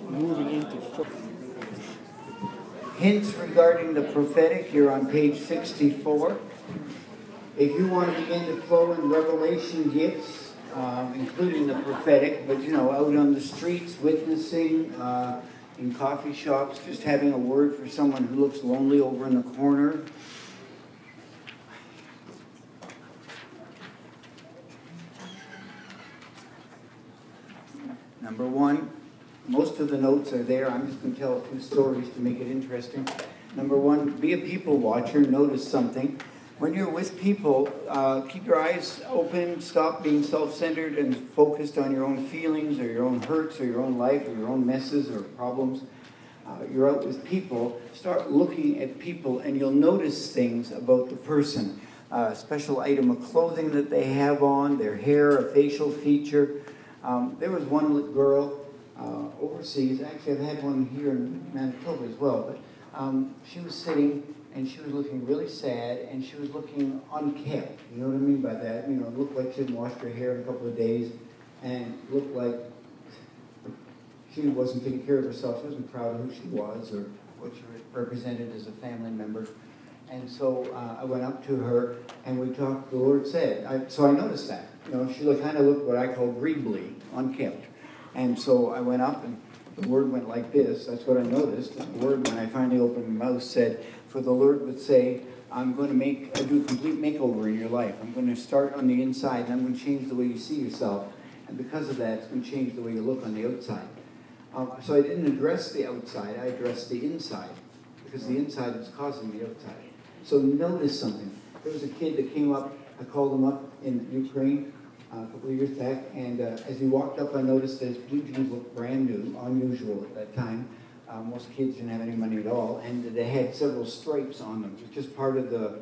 moving into Hints regarding the prophetic, you're on page 64. If you want to begin to flow in revelation gifts, including the prophetic, but out on the streets, witnessing, in coffee shops, just having a word for someone who looks lonely over in the corner. Number one, most of the notes are there. I'm just going to tell a few stories to make it interesting. Number one, be a people watcher. Notice something. When you're with people, keep your eyes open. Stop being self-centered and focused on your own feelings or your own hurts or your own life or your own messes or problems. You're out with people. Start looking at people and you'll notice things about the person. A special item of clothing that they have on, their hair, a facial feature. There was one girl overseas. Actually, I've had one here in Manitoba as well. But she was sitting and she was looking really sad and she was looking unkempt. You know what I mean by that? It looked like she hadn't washed her hair in a couple of days and looked like she wasn't taking care of herself. She wasn't proud of who she was or what she represented as a family member. And so I went up to her and we talked. The Lord said, so I noticed that. She kind of looked what I call greebly, unkempt. And so I went up and the word went like this. That's what I noticed. And the word, when I finally opened my mouth, said, for the Lord would say, I'm going to do a complete makeover in your life. I'm going to start on the inside and I'm going to change the way you see yourself. And because of that, it's going to change the way you look on the outside. So I didn't address the outside. I addressed the inside because the inside was causing the outside. So notice something. There was a kid that came up. I called him up in Ukraine a couple of years back, and as he walked up, I noticed that his blue jeans looked brand new, unusual at that time. Most kids didn't have any money at all, and they had several stripes on them. It was just part of the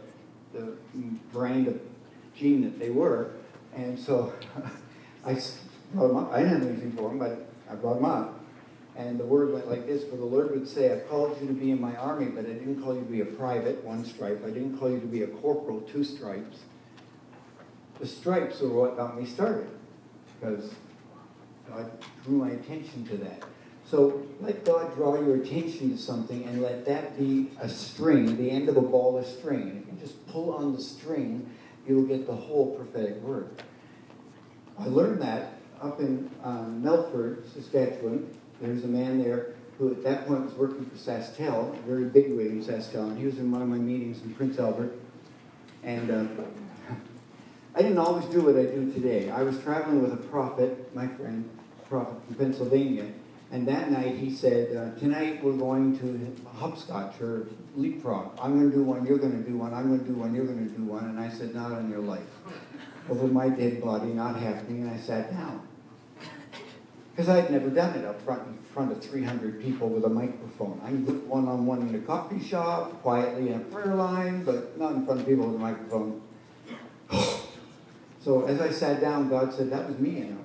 brand of jean that they were. And so I brought him up. I didn't have anything for him, but I brought him up. And the word went like this, for the Lord would say, I called you to be in my army, but I didn't call you to be a private, one stripe. I didn't call you to be a corporal, two stripes. The stripes are what got me started, because God drew my attention to that. So let God draw your attention to something and let that be a string, the end of a ball of string. If you just pull on the string, you'll get the whole prophetic word. I learned that up in Melfort, Saskatchewan. There's a man there who at that point was working for SaskTel, a very big wig in SaskTel, and he was in one of my meetings in Prince Albert. And I didn't always do what I do today. I was traveling with a prophet, my friend, a prophet from Pennsylvania, and that night he said, tonight we're going to hopscotch or leapfrog. I'm going to do one, you're going to do one, I'm going to do one, you're going to do one. And I said, not on your life. Over my dead body, not happening, and I sat down. Because I had never done it up front in front of 300 people with a microphone. I can do it one-on-one in a coffee shop, quietly in a prayer line, but not in front of people with a microphone. So as I sat down, God said, that was me,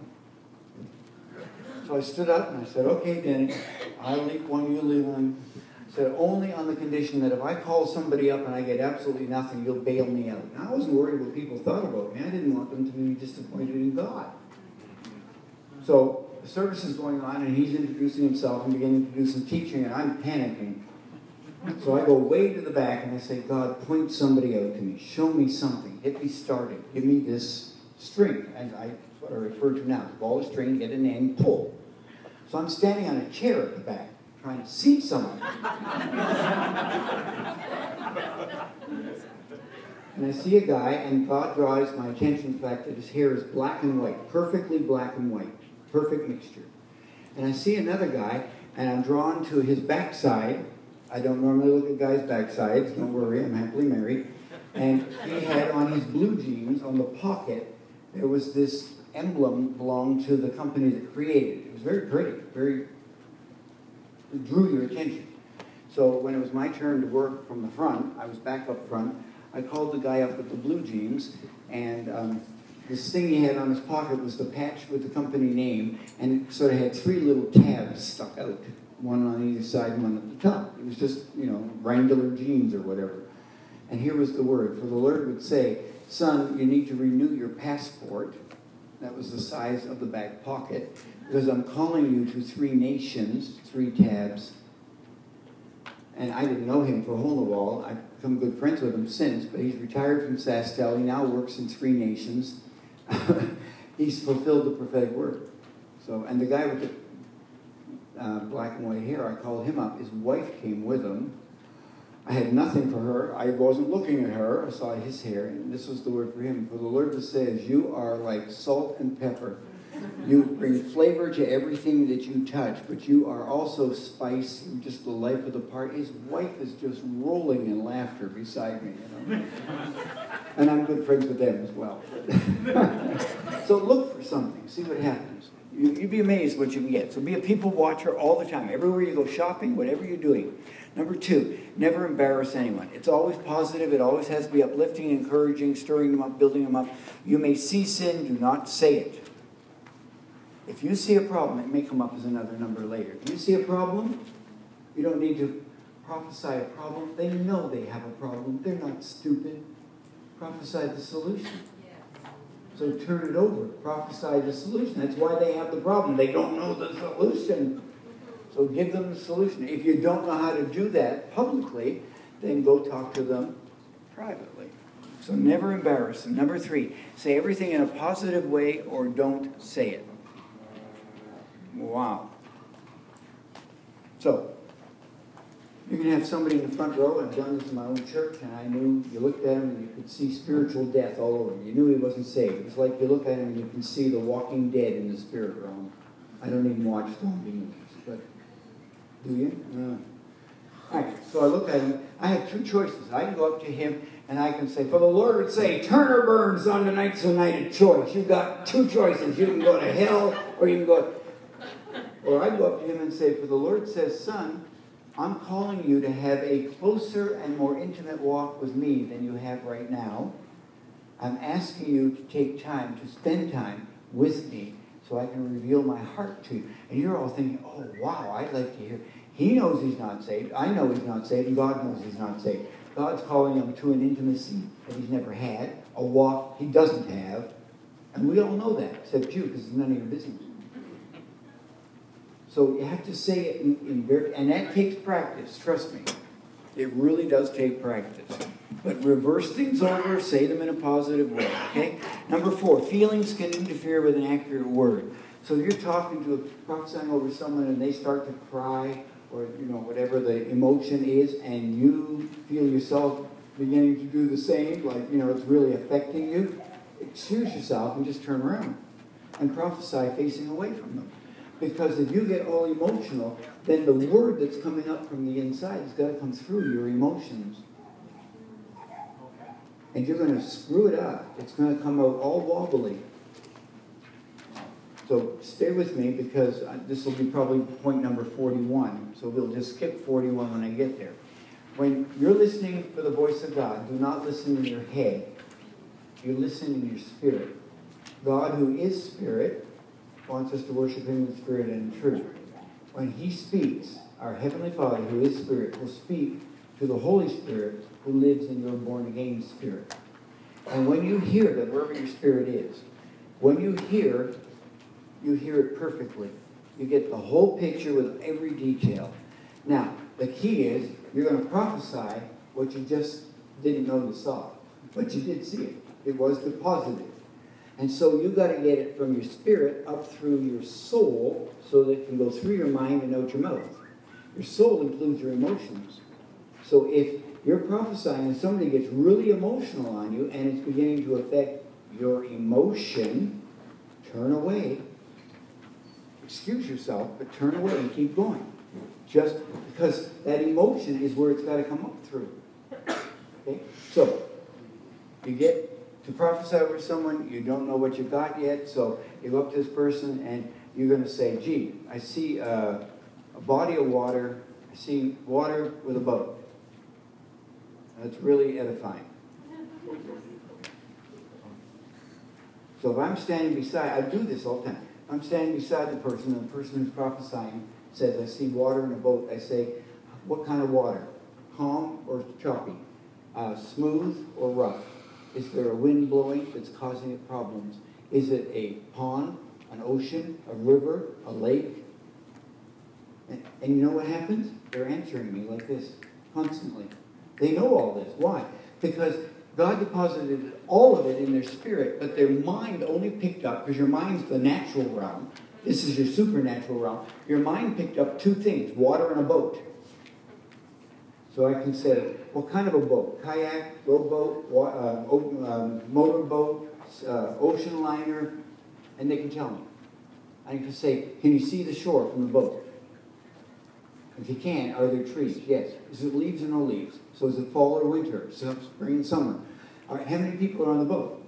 So I stood up and I said, okay, Denny, I'll leap one, you leap one. I said, only on the condition that if I call somebody up and I get absolutely nothing, you'll bail me out. Now, I wasn't worried what people thought about me. I didn't want them to be disappointed in God. So the service is going on, and he's introducing himself and beginning to do some teaching, and I'm panicking. So I go way to the back, and I say, God, point somebody out to me. Show me something. Get me started. Give me this string. And that's what I refer to now. Ball of string, get an end, pull. So I'm standing on a chair at the back, trying to see someone. And I see a guy, and God draws my attention to the fact that his hair is black and white, perfectly black and white. Perfect mixture. And I see another guy, and I'm drawn to his backside. I don't normally look at guys' backsides. Don't worry, I'm happily married. And he had on his blue jeans, on the pocket, there was this emblem belonged to the company that created it. It was very pretty, it drew your attention. So when it was my turn to work from the front, I was back up front. I called the guy up with the blue jeans, and this thing he had on his pocket was the patch with the company name, and it sort of had three little tabs stuck out, one on either side and one at the top. It was just, Wrangler jeans or whatever. And here was the word. For the Lord would say, son, you need to renew your passport. that was the size of the back pocket, because I'm calling you to 3 nations, 3 tabs. And I didn't know him for hole in the wall. I've become good friends with him since, but he's retired from SaskTel. He now works in 3 nations. He's fulfilled the prophetic word. So, and the guy with the black and white hair, I called him up. His wife came with him. I had nothing for her. I wasn't looking at her. I saw his hair, and this was the word for him. For the Lord to say is, you are like salt and pepper. You bring flavor to everything that you touch, but you are also spice. You're just the life of the party. His wife is just rolling in laughter beside me, you know. And I'm good friends with them as well. So look for something. See what happens. You'd be amazed what you can get. So be a people watcher all the time. Everywhere you go shopping, whatever you're doing. Number 2, never embarrass anyone. It's always positive. It always has to be uplifting, encouraging, stirring them up, building them up. You may see sin. Do not say it. If you see a problem, it may come up as another number later. If you see a problem, you don't need to prophesy a problem. They know they have a problem. They're not stupid. Prophesy the solution. So turn it over. Prophesy the solution. That's why they have the problem. They don't know the solution. So give them the solution. If you don't know how to do that publicly, then go talk to them privately. So never embarrass them. Number 3, say everything in a positive way or don't say it. Wow. So, you can have somebody in the front row. I've done this in my own church, and I knew you looked at him and you could see spiritual death all over him. You knew he wasn't saved. It was like you look at him and you can see the walking dead in the spirit realm. I don't even watch zombie movies, but do you? No. All right, so I look at him. I have 2 choices. I can go up to him and I can say, for the Lord would say, Turner Burns on tonight's a night of choice. You've got 2 choices. You can go to hell or you can go... Or I go up to him and say, for the Lord says, son, I'm calling you to have a closer and more intimate walk with me than you have right now. I'm asking you to take time, to spend time with me so I can reveal my heart to you. And you're all thinking, oh, wow, I'd like to hear. He knows he's not saved. I know he's not saved. And God knows he's not saved. God's calling him to an intimacy that he's never had, a walk he doesn't have. And we all know that, except you, because it's none of your business. So you have to say it in very, and that takes practice, trust me. It really does take practice. But reverse things over, say them in a positive way, okay? Number 4, feelings can interfere with an accurate word. So if you're talking to, prophesying over someone and they start to cry, or, you know, whatever the emotion is, and you feel yourself beginning to do the same, like, you know, it's really affecting you, excuse yourself and just turn around and prophesy facing away from them. Because if you get all emotional, then the word that's coming up from the inside has got to come through your emotions. And you're going to screw it up. It's going to come out all wobbly. So stay with me, because this will be probably point number 41. So we'll just skip 41 when I get there. When you're listening for the voice of God, do not listen in your head. You listen in your spirit. God, who is spirit, wants us to worship him in spirit and in truth. When he speaks, our Heavenly Father, who is spirit, will speak to the Holy Spirit who lives in your born-again spirit. And when you hear that, wherever your spirit is, when you hear it perfectly. You get the whole picture with every detail. Now, the key is you're going to prophesy what you just didn't know you saw. But you did see it. It was the positive. And so you've got to get it from your spirit up through your soul so that it can go through your mind and out your mouth. Your soul includes your emotions. So if you're prophesying and somebody gets really emotional on you and it's beginning to affect your emotion, turn away. Excuse yourself, but turn away and keep going. Just because that emotion is where it's got to come up through. Okay? So, you get to prophesy over someone, you don't know what you got yet, so you go up to this person and you're going to say, gee, I see a body of water, I see water with a boat. That's really edifying. So if I'm standing beside, I do this all the time. I'm standing beside the person, and the person who's prophesying says, I see water in a boat. I say, what kind of water? Calm or choppy? Smooth or rough? Is there a wind blowing that's causing it problems? Is it a pond, an ocean, a river, a lake? And you know what happens? They're answering me like this constantly. They know all this. Why? Because God deposited all of it in their spirit, but their mind only picked up, because your mind's the natural realm. This is your supernatural realm. Your mind picked up two things, water and a boat. So I can say, what kind of a boat? Kayak, rowboat, motorboat, ocean liner, and they can tell me. I can say, can you see the shore from the boat? If you can, are there trees? Yes. Is it leaves or no leaves? So is it fall or winter? Spring and summer? All right, how many people are on the boat?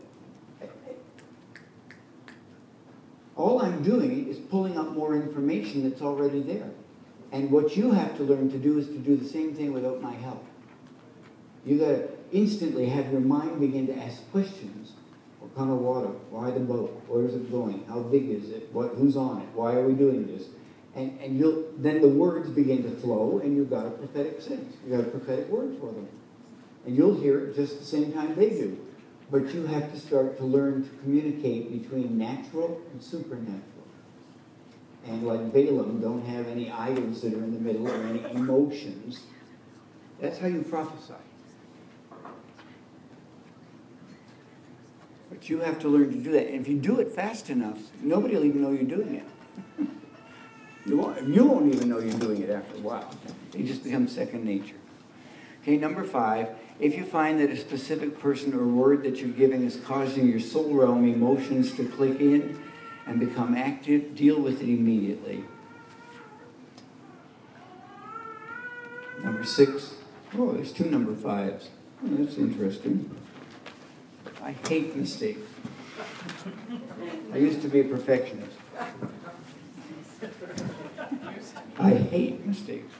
All I'm doing is pulling up more information that's already there. And what you have to learn to do is to do the same thing without my help. You got to instantly have your mind begin to ask questions. What kind of water? Why the boat? Where is it going? How big is it? Who's on it? Why are we doing this? And then the words begin to flow, and you've got a prophetic sense. You've got a prophetic word for them. And you'll hear it just the same time they do. But you have to start to learn to communicate between natural and supernatural. And like Balaam, don't have any idols that are in the middle or any emotions. That's how you prophesy. But you have to learn to do that. And if you do it fast enough, nobody will even know you're doing it. You won't even know you're doing it after a while. It just becomes second nature. Okay, number 5, if you find that a specific person or word that you're giving is causing your soul realm emotions to click in and become active, deal with it immediately. Number 6, oh, there's 2 number 5s. Oh, that's interesting. I hate mistakes. I used to be a perfectionist. I hate mistakes.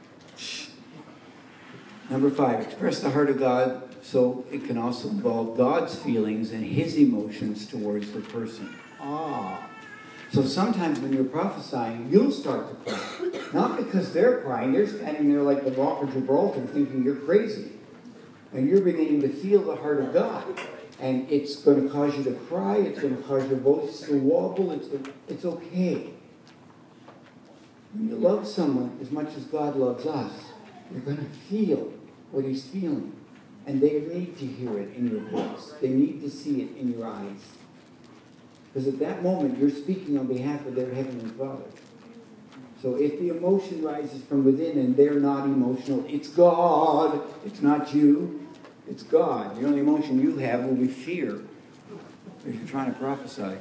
Number 5, express the heart of God so it can also involve God's feelings and His emotions towards the person. So sometimes when you're prophesying, you'll start to cry. Not because they're crying, they're standing there like the Rock of Gibraltar thinking you're crazy. And you're beginning to feel the heart of God. And it's going to cause you to cry, it's going to cause your voice to wobble, it's okay. When you love someone as much as God loves us, you're going to feel what He's feeling. And they need to hear it in your voice. They need to see it in your eyes. Because at that moment, you're speaking on behalf of their Heavenly Father. So if the emotion rises from within and they're not emotional, it's God. It's not you. It's God. The only emotion you have will be fear if you're trying to prophesy.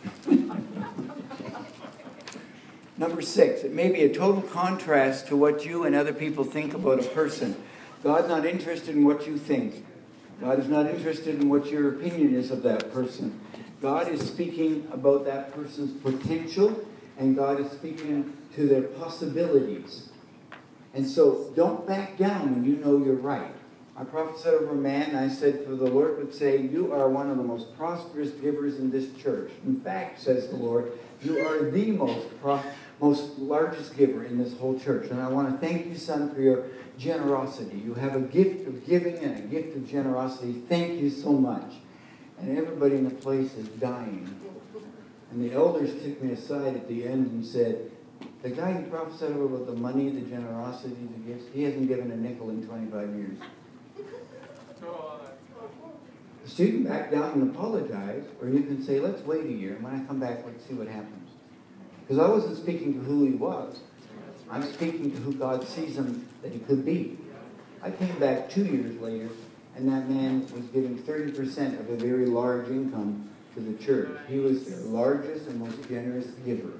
Number 6, it may be a total contrast to what you and other people think about a person. God's not interested in what you think. God is not interested in what your opinion is of that person. God is speaking about that person's potential, and God is speaking to their possibilities. And so don't back down when you know you're right. I prophesied over a man, and I said, for the Lord would say, you are one of the most prosperous givers in this church. In fact, says the Lord, you are the most largest giver in this whole church. And I want to thank you, son, for your generosity. You have a gift of giving and a gift of generosity. Thank you so much. And everybody in the place is dying. And the elders took me aside at the end and said, the guy who prophesied about the money, the generosity, the gifts, he hasn't given a nickel in 25 years. So you can back down and apologize, or you can say, let's wait a year, and when I come back, let's see what happens. Because I wasn't speaking to who he was. I'm speaking to who God sees him that he could be. I came back 2 years later, and that man was giving 30% of a very large income to the church. He was their largest and most generous giver.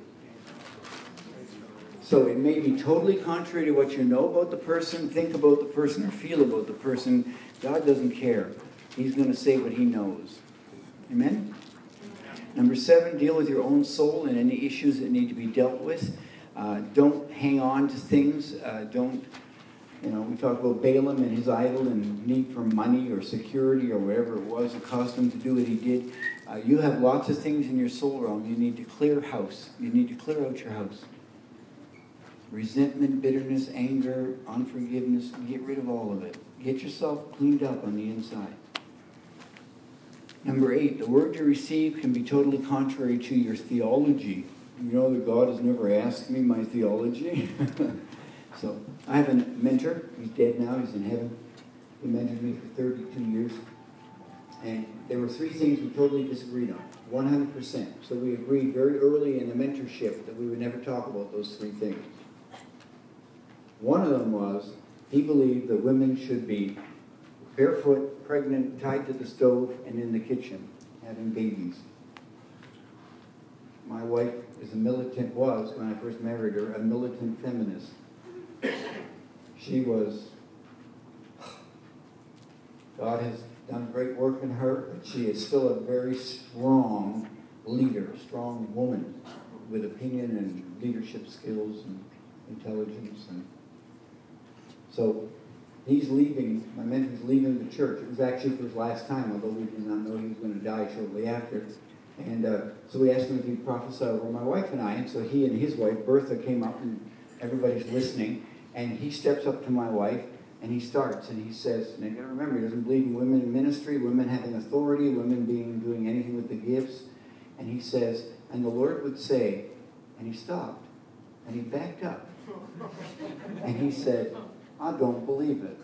So it may be totally contrary to what you know about the person, think about the person, or feel about the person. God doesn't care. He's going to say what he knows. Amen? Number 7, deal with your own soul and any issues that need to be dealt with. Don't hang on to things. We talk about Balaam and his idol and need for money or security or whatever it was that caused him to do what he did. You have lots of things in your soul realm. You need to clear house. You need to clear out your house. Resentment, bitterness, anger, unforgiveness. Get rid of all of it. Get yourself cleaned up on the inside. Number 8, the word you receive can be totally contrary to your theology. You know that God has never asked me my theology. So I have a mentor. He's dead now. He's in heaven. He mentored me for 32 years. And there were 3 things we totally disagreed on, 100%. So we agreed very early in the mentorship that we would never talk about those 3 things. One of them was he believed that women should be barefoot, pregnant, tied to the stove, and in the kitchen, having babies. My wife is was, when I first married her, a militant feminist. She was, God has done great work in her, but she is still a very strong leader, strong woman with opinion and leadership skills and intelligence. And so he's leaving, my mentor's leaving the church. It was actually for his last time, although we did not know he was going to die shortly after. And so we asked him if he'd prophesy over my wife and I. And so he and his wife, Bertha, came up and everybody's listening. And he steps up to my wife and he starts and he says, and you got to remember, he doesn't believe in women in ministry, women having authority, women doing anything with the gifts. And he says, and the Lord would say, and he stopped and he backed up. And he said, I don't believe it.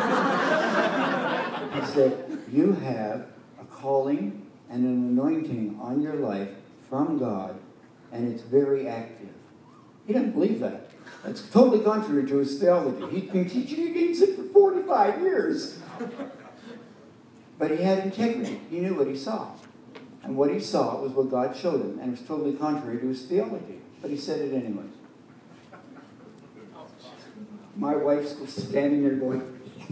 He said, you have a calling and an anointing on your life from God, and it's very active. He doesn't believe that. That's totally contrary to his theology. He's been teaching against it for 45 years. But he had integrity. He knew what he saw. And what he saw was what God showed him, and it was totally contrary to his theology. But he said it anyways. My wife's standing there going,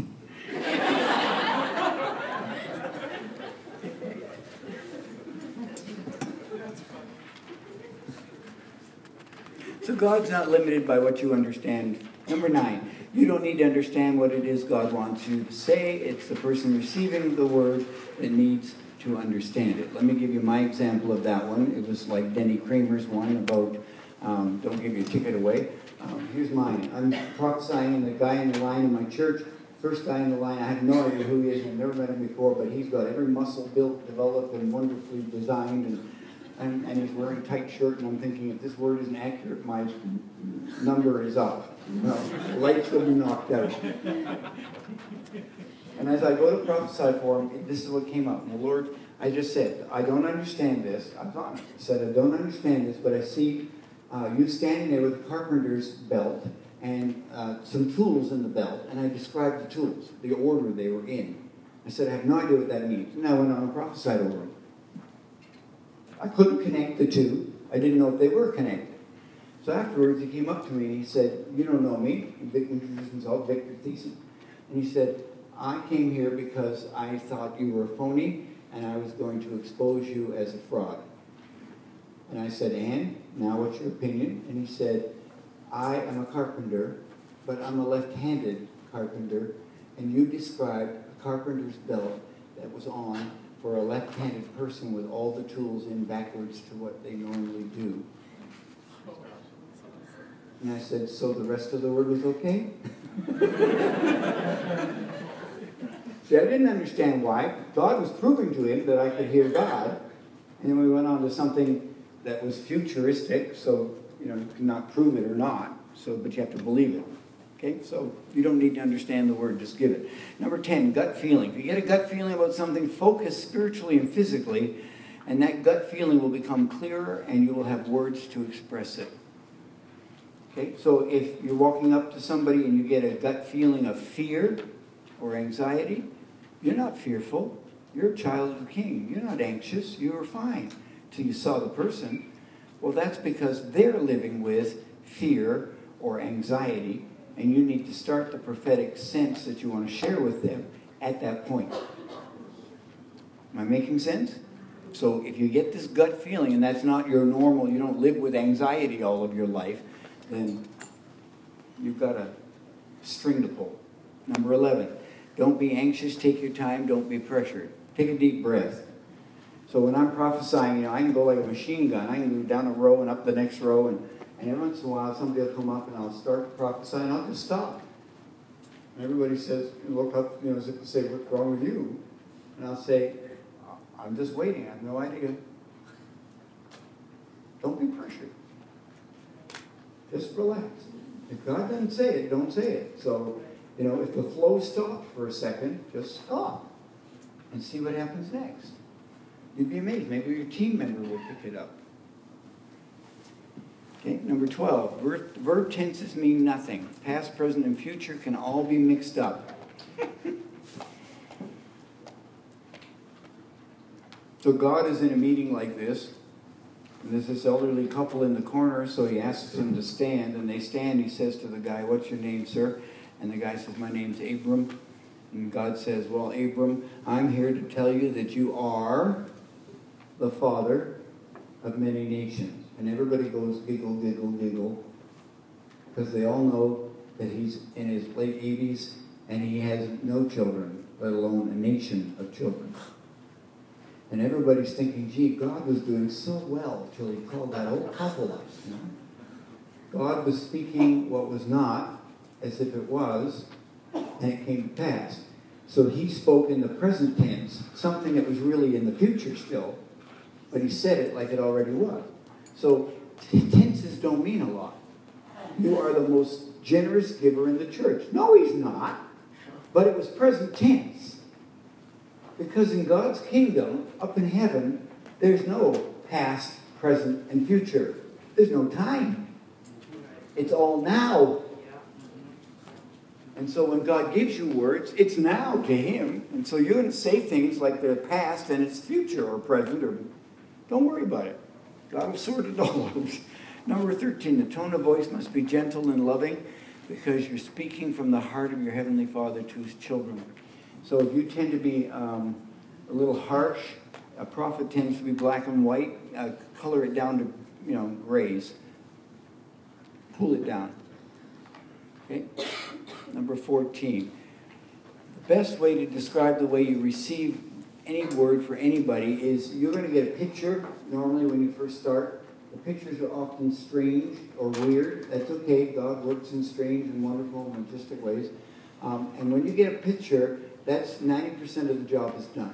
so God's not limited by what you understand. Number 9, you don't need to understand what it is God wants you to say. It's the person receiving the word that needs to understand it. Let me give you my example of that one. It was like Denny Kramer's one about don't give your ticket away. Here's mine. I'm prophesying, and the guy in the line in my church, first guy in the line, I have no idea who he is. I've never met him before, but he's got every muscle built, developed, and wonderfully designed, and he's wearing a tight shirt, and I'm thinking, if this word isn't accurate, my number is up. No, the lights will be knocked out. And as I go to prophesy for him, this is what came up. And the Lord, I just said, I don't understand this. I said, I don't understand this, but I see you standing there with a carpenter's belt and some tools in the belt, and I described the tools, the order they were in. I said, I have no idea what that means. And I went on and prophesied over them. I couldn't connect the two. I didn't know if they were connected. So afterwards, he came up to me and he said, you don't know me. He introduced himself, Victor Thiessen. And he said, I came here because I thought you were a phony and I was going to expose you as a fraud. And I said, and? Now what's your opinion? And he said, I am a carpenter, but I'm a left-handed carpenter, and you described a carpenter's belt that was on for a left-handed person with all the tools in backwards to what they normally do. And I said, so the rest of the word was okay? See, I didn't understand why. God was proving to him that I could hear God. And then we went on to something that was futuristic, so you cannot prove it or not. So, but you have to believe it. Okay, so you don't need to understand the word, just give it. Number 10, gut feeling. If you get a gut feeling about something, focus spiritually and physically, and that gut feeling will become clearer, and you will have words to express it. Okay, so if you're walking up to somebody and you get a gut feeling of fear or anxiety, you're not fearful. You're a child of the King. You're not anxious. You're fine till you saw the person. Well, that's because they're living with fear or anxiety, and you need to start the prophetic sense that you want to share with them at that point. Am I making sense? So if you get this gut feeling, and that's not your normal, you don't live with anxiety all of your life, then you've got a string to pull. Number 11, don't be anxious, take your time, don't be pressured. Take a deep breath. So when I'm prophesying, I can go like a machine gun. I can go down a row and up the next row, and every once in a while somebody will come up and I'll start to prophesy and I'll just stop. And everybody says, look up, as if to say, what's wrong with you? And I'll say, I'm just waiting. I have no idea. Don't be pressured. Just relax. If God doesn't say it, don't say it. So, if the flow stops for a second, just stop and see what happens next. You'd be amazed. Maybe your team member will pick it up. Okay, number 12. Verb tenses mean nothing. Past, present, and future can all be mixed up. So God is in a meeting like this. And there's this elderly couple in the corner, so he asks them to stand. And they stand. He says to the guy, "What's your name, sir?" And the guy says, "My name's Abram." And God says, "Well, Abram, I'm here to tell you that you are the father of many nations." And everybody goes giggle, giggle, giggle, because they all know that he's in his late 80s and he has no children, let alone a nation of children. And everybody's thinking, gee, God was doing so well till he called that old couple up. God was speaking what was not as if it was, and it came to pass. So he spoke in the present tense, something that was really in the future still, but he said it like it already was. So tenses don't mean a lot. You are the most generous giver in the church. No, he's not. But it was present tense. Because in God's kingdom, up in heaven, there's no past, present, and future. There's no time. It's all now. And so when God gives you words, it's now to him. And so you're going to say things like they're past and it's future or present. Or don't worry about it. God will sort it all out. Number 13, the tone of voice must be gentle and loving because you're speaking from the heart of your Heavenly Father to his children. So if you tend to be a little harsh, a prophet tends to be black and white, color it down to, grays. Pull it down. Okay? Number 14. The best way to describe the way you receive any word for anybody is you're going to get a picture, normally when you first start. The pictures are often strange or weird. That's okay. God works in strange and wonderful and majestic ways. And when you get a picture, that's 90% of the job is done.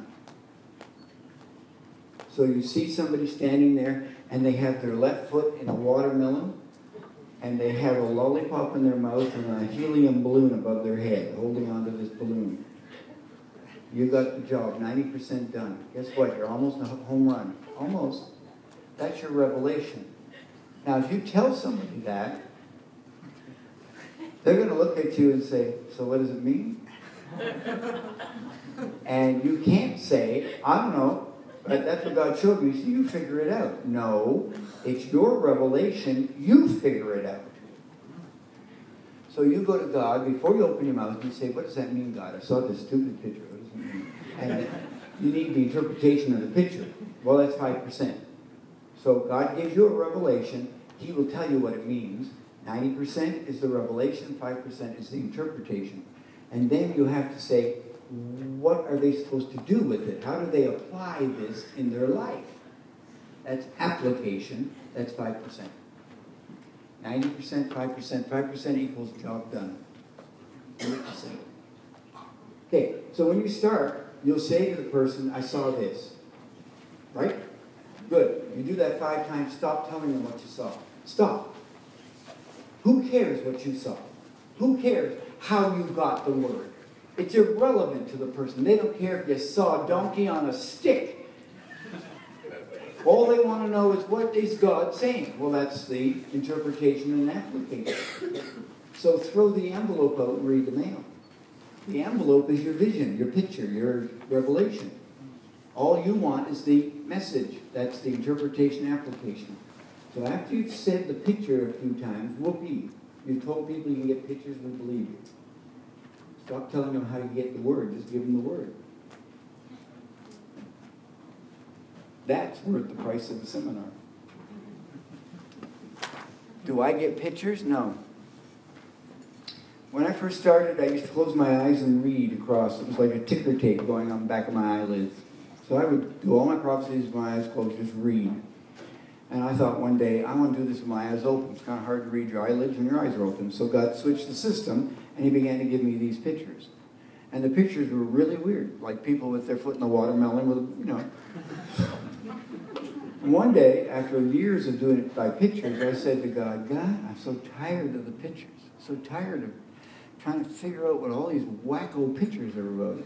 So you see somebody standing there, and they have their left foot in a watermelon, and they have a lollipop in their mouth and a helium balloon above their head, holding onto this balloon. You got the job, 90% done. Guess what? You're almost a home run. Almost. That's your revelation. Now, if you tell somebody that, they're going to look at you and say, "So what does it mean?" And you can't say, "I don't know, but that's what God showed me, so you figure it out." No, it's your revelation. You figure it out. So you go to God, before you open your mouth, you say, "What does that mean, God? I saw this stupid picture. What does it mean?" And you need the interpretation of the picture. Well, that's 5%. So God gives you a revelation. He will tell you what it means. 90% is the revelation, 5% is the interpretation. And then you have to say, what are they supposed to do with it? How do they apply this in their life? That's application. That's 5%. 90%, 5%. 5% equals job done. 100%. Okay, so when you start, you'll say to the person, "I saw this." Right? Good. You do that 5 times. Stop telling them what you saw. Stop. Who cares what you saw? Who cares how you got the word? It's irrelevant to the person. They don't care if you saw a donkey on a stick. All they want to know is, what is God saying? Well, that's the interpretation and application. So throw the envelope out and read the mail. The envelope is your vision, your picture, your revelation. All you want is the message. That's the interpretation application. So after you've said the picture a few times, whoopee. You've told people you can get pictures, we believe you. Stop telling them how you get the word. Just give them the word. That's worth the price of the seminar. Do I get pictures? No. When I first started, I used to close my eyes and read across. It was like a ticker tape going on the back of my eyelids. So I would do all my prophecies with my eyes closed, just read. And I thought one day, I want to do this with my eyes open. It's kind of hard to read your eyelids when your eyes are open. So God switched the system, and he began to give me these pictures. And the pictures were really weird, like people with their foot in the watermelon with, you know. And one day, after years of doing it by pictures, I said to God, God, I'm so tired of the pictures, so tired of trying to figure out what all these wacko pictures are about.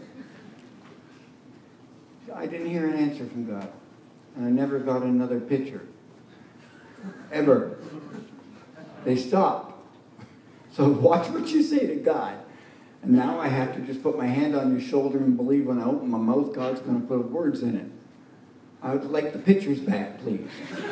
I didn't hear an answer from God, and I never got another picture. Ever. They stopped. So watch what you say to God. And now I have to just put my hand on your shoulder and believe when I open my mouth, God's going to put words in it. I would like the pictures back, please.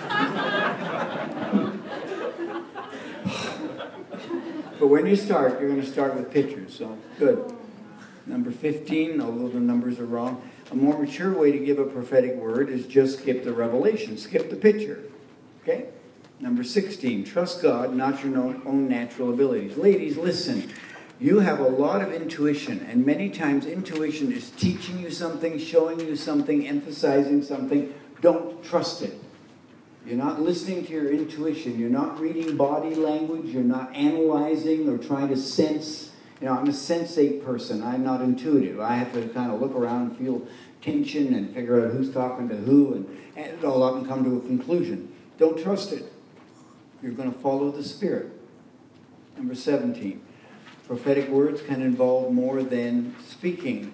But when you start, you're going to start with pictures, so good. Number 15, although the numbers are wrong, a more mature way to give a prophetic word is just skip the revelation, skip the picture. Okay? Number 16, trust God, not your own natural abilities. Ladies, listen. You have a lot of intuition, and many times intuition is teaching you something, showing you something, emphasizing something. Don't trust it. You're not listening to your intuition. You're not reading body language. You're not analyzing or trying to sense. You know, I'm a sensate person. I'm not intuitive. I have to kind of look around and feel tension and figure out who's talking to who and add it all up and come to a conclusion. Don't trust it. You're going to follow the Spirit. Number 17. Prophetic words can involve more than speaking.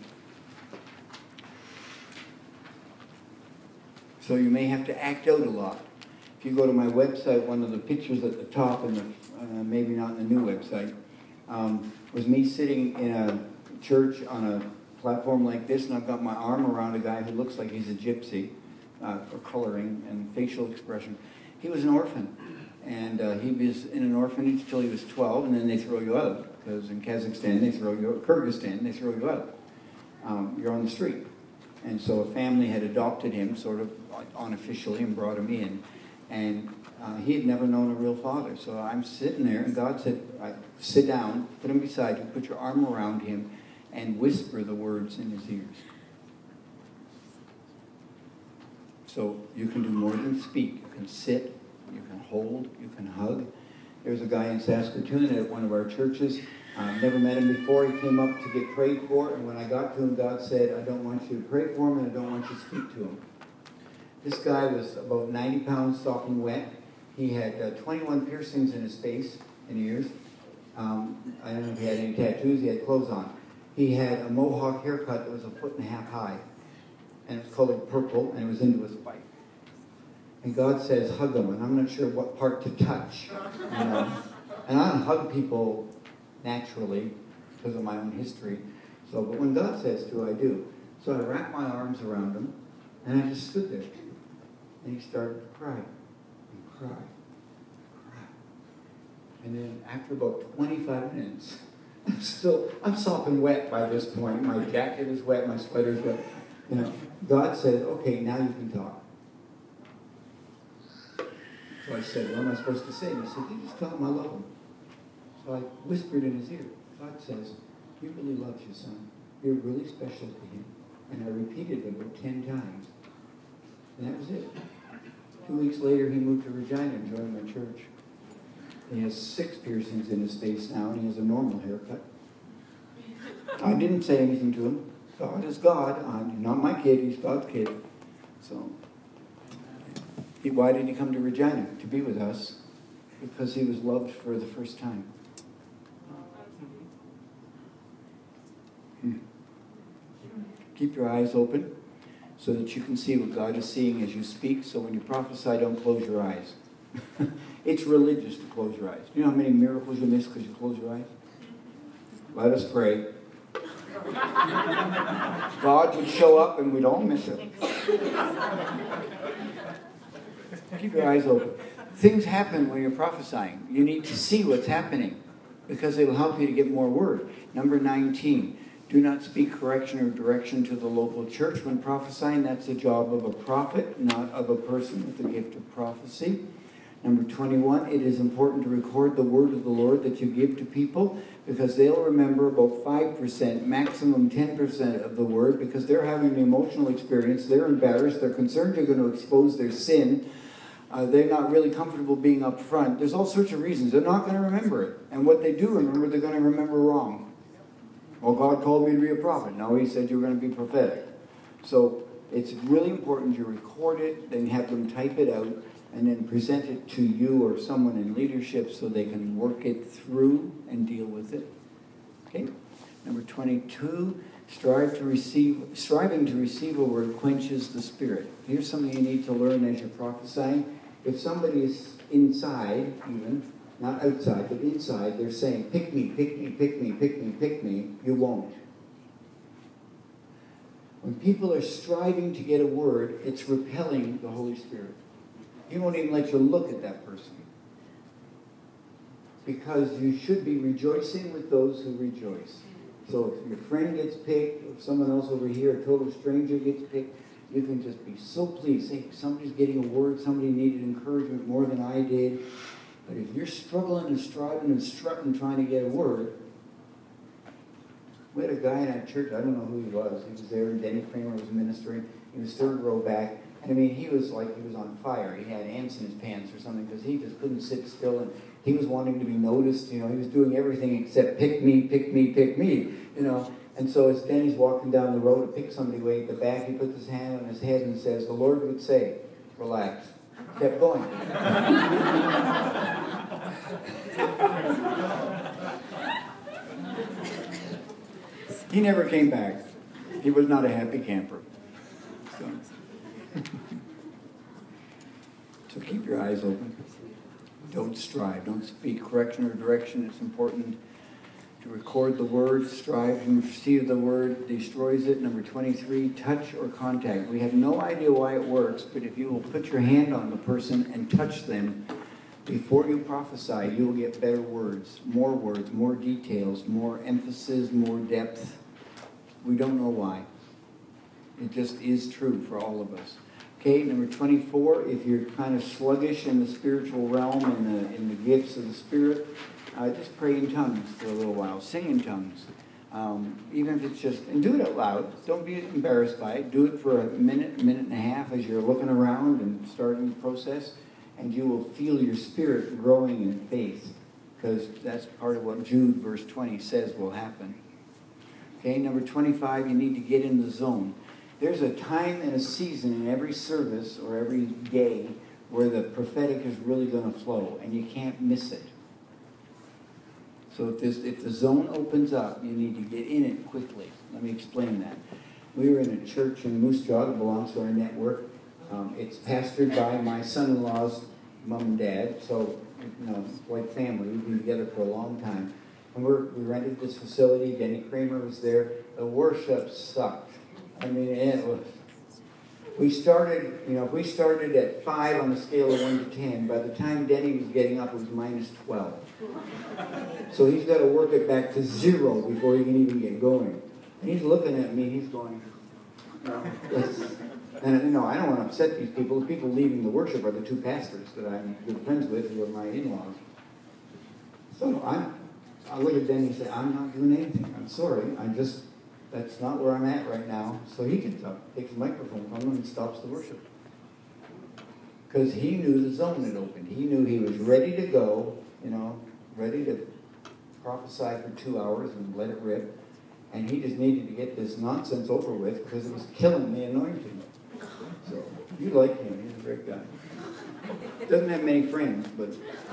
So you may have to act out a lot. If you go to my website, one of the pictures at the top, and maybe not in the new website, was me sitting in a church on a platform like this, and I've got my arm around a guy who looks like he's a gypsy for coloring and facial expression. He was an orphan, and he was in an orphanage till he was 12, and then they throw you out. Because in Kazakhstan, Kyrgyzstan, they throw you out. You're on the street. And so a family had adopted him sort of unofficially and brought him in. And he had never known a real father. So I'm sitting there, and God said, sit down, put him beside you, put your arm around him, and whisper the words in his ears. So you can do more than speak. You can sit, you can hold, you can hug. There's a guy in Saskatoon at one of our churches. Never met him before. He came up to get prayed for, and when I got to him, God said, I don't want you to pray for him, and I don't want you to speak to him. This guy was about 90 pounds, sopping wet. He had 21 piercings in his face and ears. I don't know if he had any tattoos. He had clothes on. He had a mohawk haircut that was 1.5 feet high, and it was colored purple, and it was into his spike. And God says, hug him, and I'm not sure what part to touch. You know? And I don't hug people naturally because of my own history. So, but when God says to, I do. So I wrapped my arms around him, and I just stood there. And he started to cry, and cry, and cry. And then after about 25 minutes, I'm sopping wet by this point. My jacket is wet, my sweater's wet. You know, God said, okay, now you can talk. So I said, what am I supposed to say? And he said, you just tell him I love him. So I whispered in his ear, God says, he really loves you, son. You're really special to him. And I repeated it about 10 times. And that was it. 2 weeks later, he moved to Regina and joined my church. He has 6 piercings in his face now, and he has a normal haircut. I didn't say anything to him. God is God. I'm not my kid. He's God's kid. So, why did he come to Regina? To be with us. Because he was loved for the first time. Keep your eyes open so that you can see what God is seeing as you speak. So when you prophesy, don't close your eyes. It's religious to close your eyes. You know how many miracles you miss because you close your eyes? Let us pray. God would show up and we'd all miss it. Keep your eyes open. Things happen when you're prophesying. You need to see what's happening because it will help you to get more word. Number 19. Do not speak correction or direction to the local church when prophesying. That's the job of a prophet, not of a person with the gift of prophecy. Number 21, it is important to record the word of the Lord that you give to people because they'll remember about 5%, maximum 10% of the word because they're having an emotional experience. They're embarrassed. They're concerned you're going to expose their sin. They're not really comfortable being up front. There's all sorts of reasons. They're not going to remember it. And what they do remember, they're going to remember wrong. Well, God called me to be a prophet. No, he said you were going to be prophetic. So it's really important you record it, then have them type it out, and then present it to you or someone in leadership so they can work it through and deal with it. Okay? Number 22, striving to receive a word quenches the spirit. Here's something you need to learn as you're prophesying. If somebody is inside, even, not outside, but inside, they're saying, pick me, pick me, pick me, pick me, pick me, you won't. When people are striving to get a word, it's repelling the Holy Spirit. He won't even let you look at that person. Because you should be rejoicing with those who rejoice. So if your friend gets picked, or someone else over here, a total stranger gets picked, you can just be so pleased. Hey, somebody's getting a word, somebody needed encouragement more than I did. But if you're struggling and striving and strutting trying to get a word, we had a guy in our church, I don't know who he was. He was there, and Denny Kramer was ministering. He was third row back. And I mean, he was like, he was on fire. He had ants in his pants or something because he just couldn't sit still. And he was wanting to be noticed. You know, he was doing everything except pick me, pick me, pick me. You know, and so as Denny's walking down the road to pick somebody way at the back, he puts his hand on his head and says, the Lord would say, relax. Kept going. He never came back. He was not a happy camper. So keep your eyes open. Don't strive. Don't speak correction or direction. It's important to record the word. Strive and receive the word. Destroys it. Number 23, touch or contact. We have no idea why it works, but if you will put your hand on the person and touch them before you prophesy, you will get better words, more details, more emphasis, more depth. We don't know why. It just is true for all of us. Okay, number 24, if you're kind of sluggish in the spiritual realm and in the gifts of the Spirit, just pray in tongues for a little while. Sing in tongues. Even if it's just, and do it out loud. Don't be embarrassed by it. Do it for a minute and a half as you're looking around and starting the process, and you will feel your spirit growing in faith, because that's part of what Jude verse 20 says will happen. Okay, number 25, you need to get in the zone. There's a time and a season in every service or every day where the prophetic is really going to flow, and you can't miss it. So if the zone opens up, you need to get in it quickly. Let me explain that. We were in a church in Moose Jaw that belongs to our network. It's pastored by my son-in-law's mom and dad, so, you know, like family. We've been together for a long time. And we rented this facility. Denny Kramer was there. The worship sucked. I mean, it was. We started, you know, if we started at 5 on a scale of 1 to 10, by the time Denny was getting up, it was minus 12. So he's got to work it back to 0 before he can even get going. And he's looking at me, he's going, and you know, I don't want to upset these people. The people leading the worship are the 2 pastors that I'm good friends with, who are my in-laws. So I look at Denny and say, I'm not doing anything. I'm sorry. That's not where I'm at right now. So he gets up, takes the microphone from him, and stops the worship. Because he knew the zone had opened. He knew he was ready to go, you know, ready to prophesy for 2 hours and let it rip. And he just needed to get this nonsense over with because it was killing the anointing. So you like him. He's a great guy. Doesn't have many friends, but...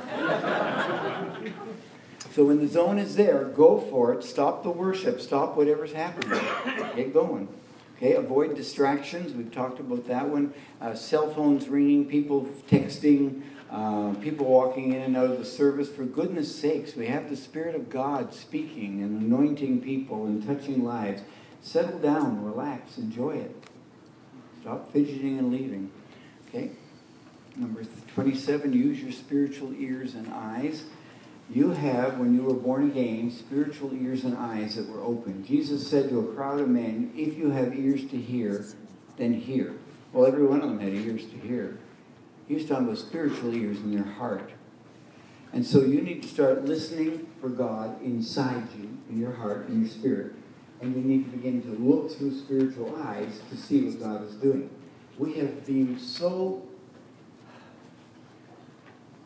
So when the zone is there, go for it. Stop the worship. Stop whatever's happening. Get going. Okay, avoid distractions. We've talked about that one. Cell phones ringing, people texting, people walking in and out of the service. For goodness sakes, we have the Spirit of God speaking and anointing people and touching lives. Settle down, relax, enjoy it. Stop fidgeting and leaving. Okay? Number 27, use your spiritual ears and eyes. You have, when you were born again, spiritual ears and eyes that were open. Jesus said to a crowd of men, if you have ears to hear, then hear. Well, every one of them had ears to hear. He was talking about spiritual ears in their heart. And so you need to start listening for God inside you, in your heart, in your spirit. And you need to begin to look through spiritual eyes to see what God is doing. We have been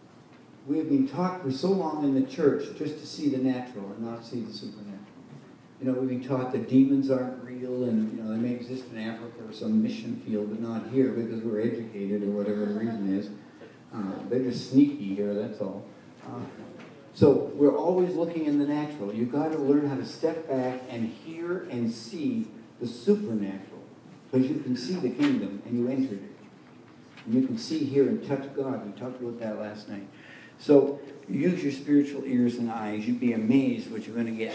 taught for so long in the church just to see the natural and not see the supernatural. You know, we've been taught that demons aren't real and, you know, they may exist in Africa or some mission field, but not here because we're educated or whatever the reason is. They're just sneaky here, that's all. So we're always looking in the natural. You've got to learn how to step back and hear and see the supernatural. Because you can see the kingdom and you entered it. And you can see, hear, and touch God. We talked about that last night. So use your spiritual ears and eyes. You'd be amazed what you're going to get.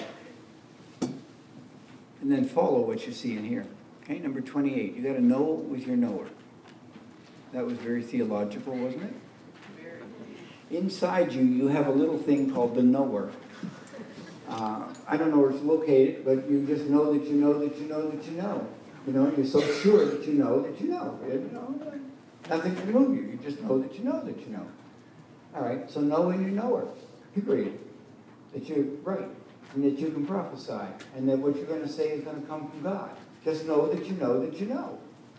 And then follow what you see and hear. Okay, number 28. You got to know with your knower. That was very theological, wasn't it? Inside you, you have a little thing called the knower. I don't know where it's located, but you just know that you know that you know that you know. You know, you're so sure that you know that you know. You know, nothing can move you. You just know that you know that you know. All right, so know when you know her. Period. That you're right, and that you can prophesy, and that what you're going to say is going to come from God. Just know that you know that you know.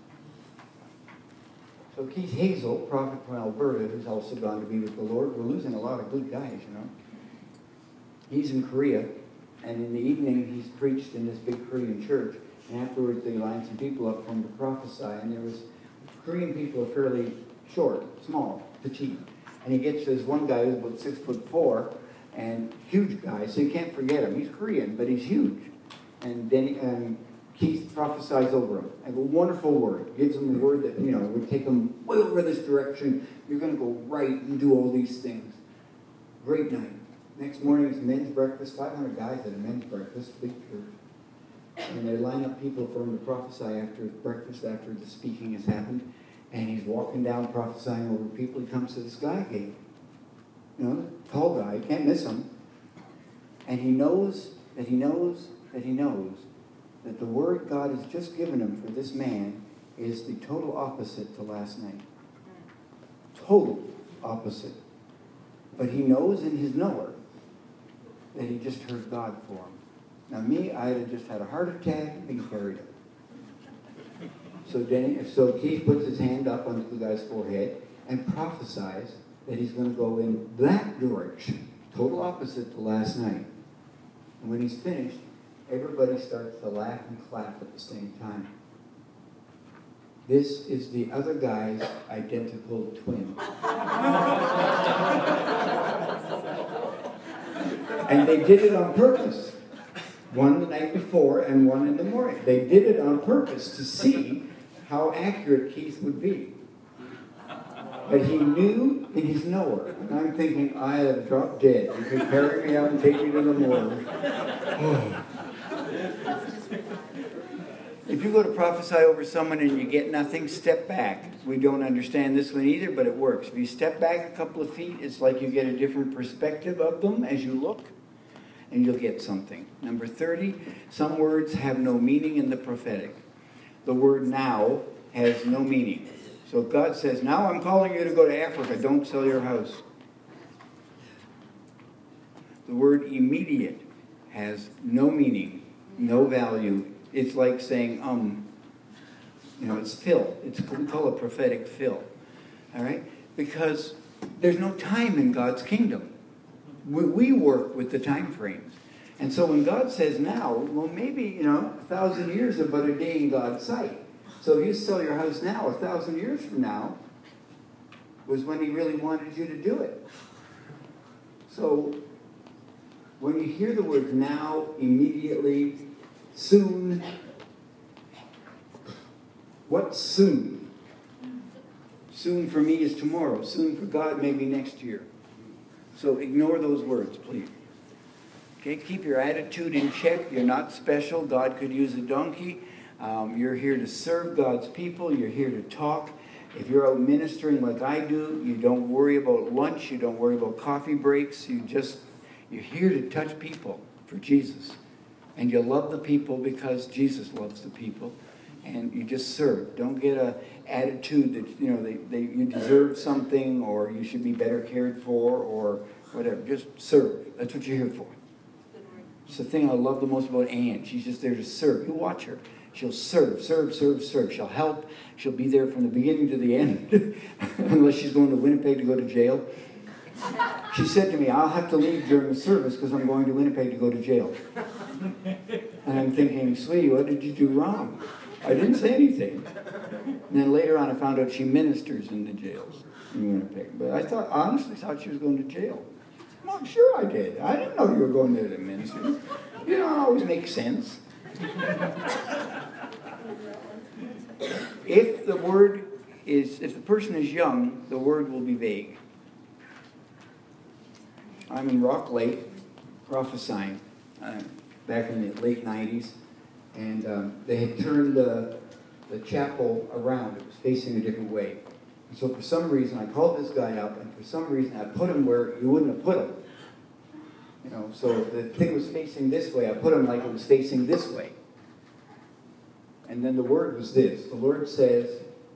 So Keith Hazel, prophet from Alberta, who's also gone to be with the Lord, we're losing a lot of good guys, you know. He's in Korea, and in the evening he's preached in this big Korean church, and afterwards they lined some people up for him to prophesy, and there was, Korean people are fairly short, small, petite, and he gets this one guy who's about 6'4", and huge guy, so you can't forget him. He's Korean, but he's huge. And then Keith prophesies over him. And a wonderful word. Gives him a word that, you know, would take him way over this direction. You're going to go right and do all these things. Great night. Next morning is men's breakfast. 500 guys at a men's breakfast. Big church. And they line up people for him to prophesy after breakfast, after the speaking has happened. And he's walking down prophesying over people. He comes to the Sky Gate. You know, tall guy. You can't miss him. And he knows that he knows that he knows that the word God has just given him for this man is the total opposite to last night. Total opposite. But he knows in his knower that he just heard God for him. Now me, I'd have just had a heart attack and been carried up. So Keith puts his hand up onto the guy's forehead and prophesies that he's going to go in that direction. Total opposite to last night. And when he's finished, everybody starts to laugh and clap at the same time. This is the other guy's identical twin. And they did it on purpose. One the night before and one in the morning. They did it on purpose to see how accurate Keith would be. But he knew in his knower. And I'm thinking, I have dropped dead. You can carry me out and take me to the morgue. Oh. If you go to prophesy over someone and you get nothing, step back. We don't understand this one either, but it works. If you step back a couple of feet, it's like you get a different perspective of them as you look, and you'll get something. Number 30, some words have no meaning in the prophetic. The word now has no meaning. So if God says, now I'm calling you to go to Africa, don't sell your house. The word immediate has no meaning, no value. It's like saying, you know, it's fill. We call it prophetic fill. All right? Because there's no time in God's kingdom. We work with the time frames. And so when God says now, well, maybe, you know, 1,000 years is but a day in God's sight. So if you sell your house now, 1,000 years from now was when he really wanted you to do it. So when you hear the words now, immediately, soon, what's soon? Soon for me is tomorrow. Soon for God may be next year. So ignore those words, please. Okay, keep your attitude in check. You're not special. God could use a donkey. You're here to serve God's people. You're here to talk. If you're out ministering like I do, you don't worry about lunch. You don't worry about coffee breaks. You're here to touch people for Jesus. And you love the people because Jesus loves the people. And you just serve. Don't get an attitude that, you know, you deserve something or you should be better cared for or whatever. Just serve. That's what you're here for. It's the thing I love the most about Ann. She's just there to serve. You watch her. She'll serve. She'll help. She'll be there from the beginning to the end. Unless she's going to Winnipeg to go to jail. She said to me, I'll have to leave during the service because I'm going to Winnipeg to go to jail. And I'm thinking, sweetie, what did you do wrong? I didn't say anything. And then later on I found out she ministers in the jails in Winnipeg. But I honestly thought she was going to jail. Well, sure I did. I didn't know you were going there to minister. You don't always make sense. If the person is young, the word will be vague. I'm in Rock Lake prophesying back in the late 90s, and they had turned the chapel around. It was facing a different way. And so for some reason, I called this guy up, and for some reason, I put him where you wouldn't have put him. You know, so the thing was facing this way. I put him like it was facing this way. And then the word was this. The Lord says,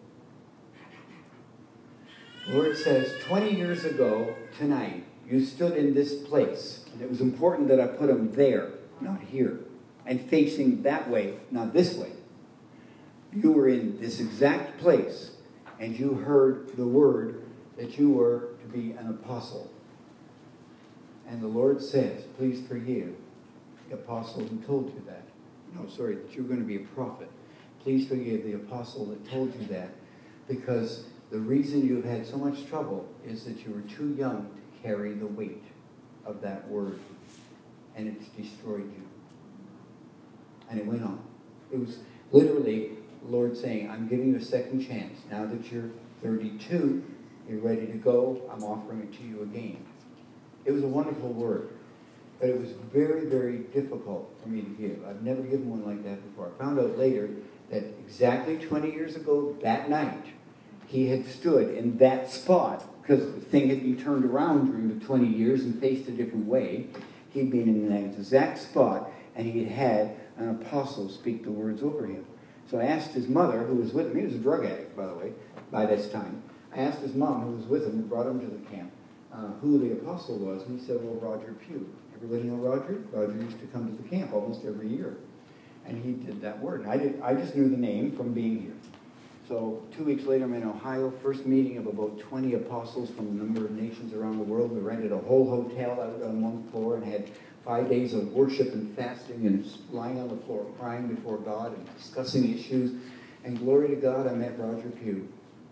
20 years ago tonight, you stood in this place. And it was important that I put him there, not here. And facing that way, not this way. You were in this exact place, and you heard the word that you were to be an apostle. And the Lord says, please forgive the apostle who told you that. No, sorry, that you're going to be a prophet. Please forgive the apostle that told you that, because the reason you've had so much trouble is that you were too young to carry the weight of that word, and it's destroyed you. And it went on. It was literally the Lord saying, I'm giving you a second chance. Now that you're 32, you're ready to go, I'm offering it to you again. It was a wonderful word, but it was very, very difficult for me to give. I've never given one like that before. I found out later that exactly 20 years ago, that night, he had stood in that spot, because the thing had been turned around during the 20 years and faced a different way. He'd been in that exact spot, and he had an apostle speak the words over him. So I asked his mother, who was with him, he was a drug addict, by the way, by this time. I asked his mom, who was with him, who brought him to the camp, who the apostle was, and he said, well, Roger Pugh. Everybody know Roger? Roger used to come to the camp almost every year. And he did that word. And I just knew the name from being here. So 2 weeks later, I'm in Ohio, first meeting of about 20 apostles from a number of nations around the world. We rented a whole hotel out on one floor and had 5 days of worship and fasting and lying on the floor crying before God and discussing issues. And glory to God, I met Roger Pugh.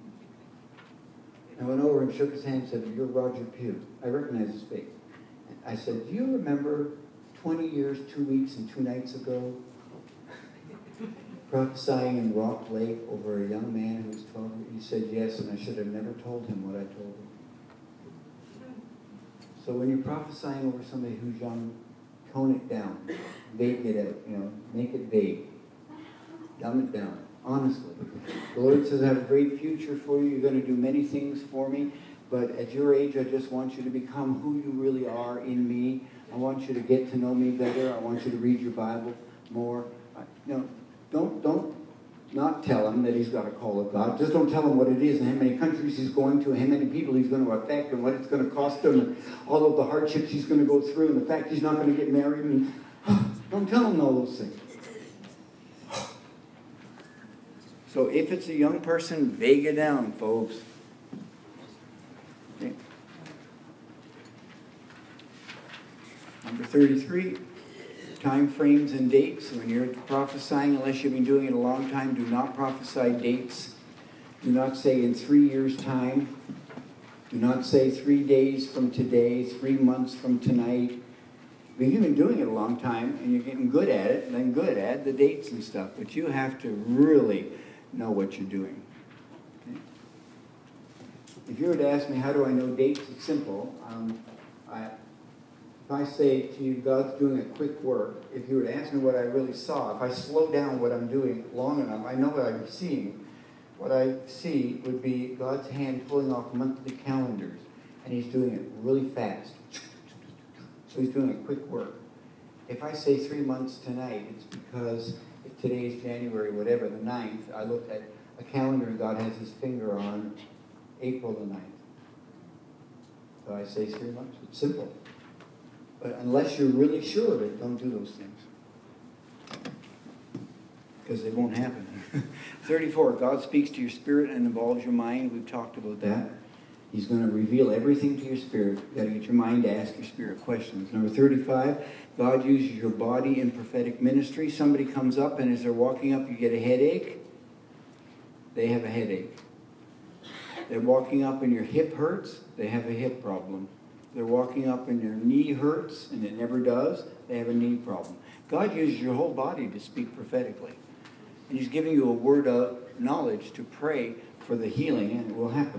I went over and shook his hand and said, you're Roger Pugh. I recognize his face. I said, do you remember 20 years, 2 weeks, and 2 nights ago, prophesying in Rock Lake over a young man who was 12? He said, yes, and I should have never told him what I told him. So when you're prophesying over somebody who's young, tone it down. Vague it out, make it vague. Dumb it down. Honestly. The Lord says, I have a great future for you. You're going to do many things for me. But at your age, I just want you to become who you really are in me. I want you to get to know me better. I want you to read your Bible more. Don't not tell him that he's got a call of God. Just don't tell him what it is and how many countries he's going to, and how many people he's going to affect, and what it's going to cost him, and all of the hardships he's going to go through, and the fact he's not going to get married. And don't tell him all those things. So if it's a young person, vague it down, folks. Okay. Number 33, time frames and dates. When you're prophesying, unless you've been doing it a long time, do not prophesy dates. Do not say in 3 years' time. Do not say 3 days from today, 3 months from tonight. If you've been doing it a long time and you're getting good at it, then good, add the dates and stuff. But you have to really know what you're doing. Okay? If you were to ask me, how do I know dates? It's simple. If I say to you, God's doing a quick work, if you were to ask me what I really saw, if I slow down what I'm doing long enough, I know what I'm seeing. What I see would be God's hand pulling off monthly calendars, and he's doing it really fast. So he's doing a quick work. If I say 3 months tonight, it's because if today is January, whatever, the 9th, I looked at a calendar and God has his finger on April the 9th. So I say 3 months. It's simple. But unless you're really sure of it, don't do those things. Because they won't happen. 34, God speaks to your spirit and involves your mind. We've talked about that. He's going to reveal everything to your spirit. You've got to get your mind to ask your spirit questions. Number 35, God uses your body in prophetic ministry. Somebody comes up, and as they're walking up, you get a headache. They have a headache. They're walking up and your hip hurts. They have a hip problem. They're walking up and their knee hurts, and it never does. They have a knee problem. God uses your whole body to speak prophetically. And He's giving you a word of knowledge to pray for the healing, and it will happen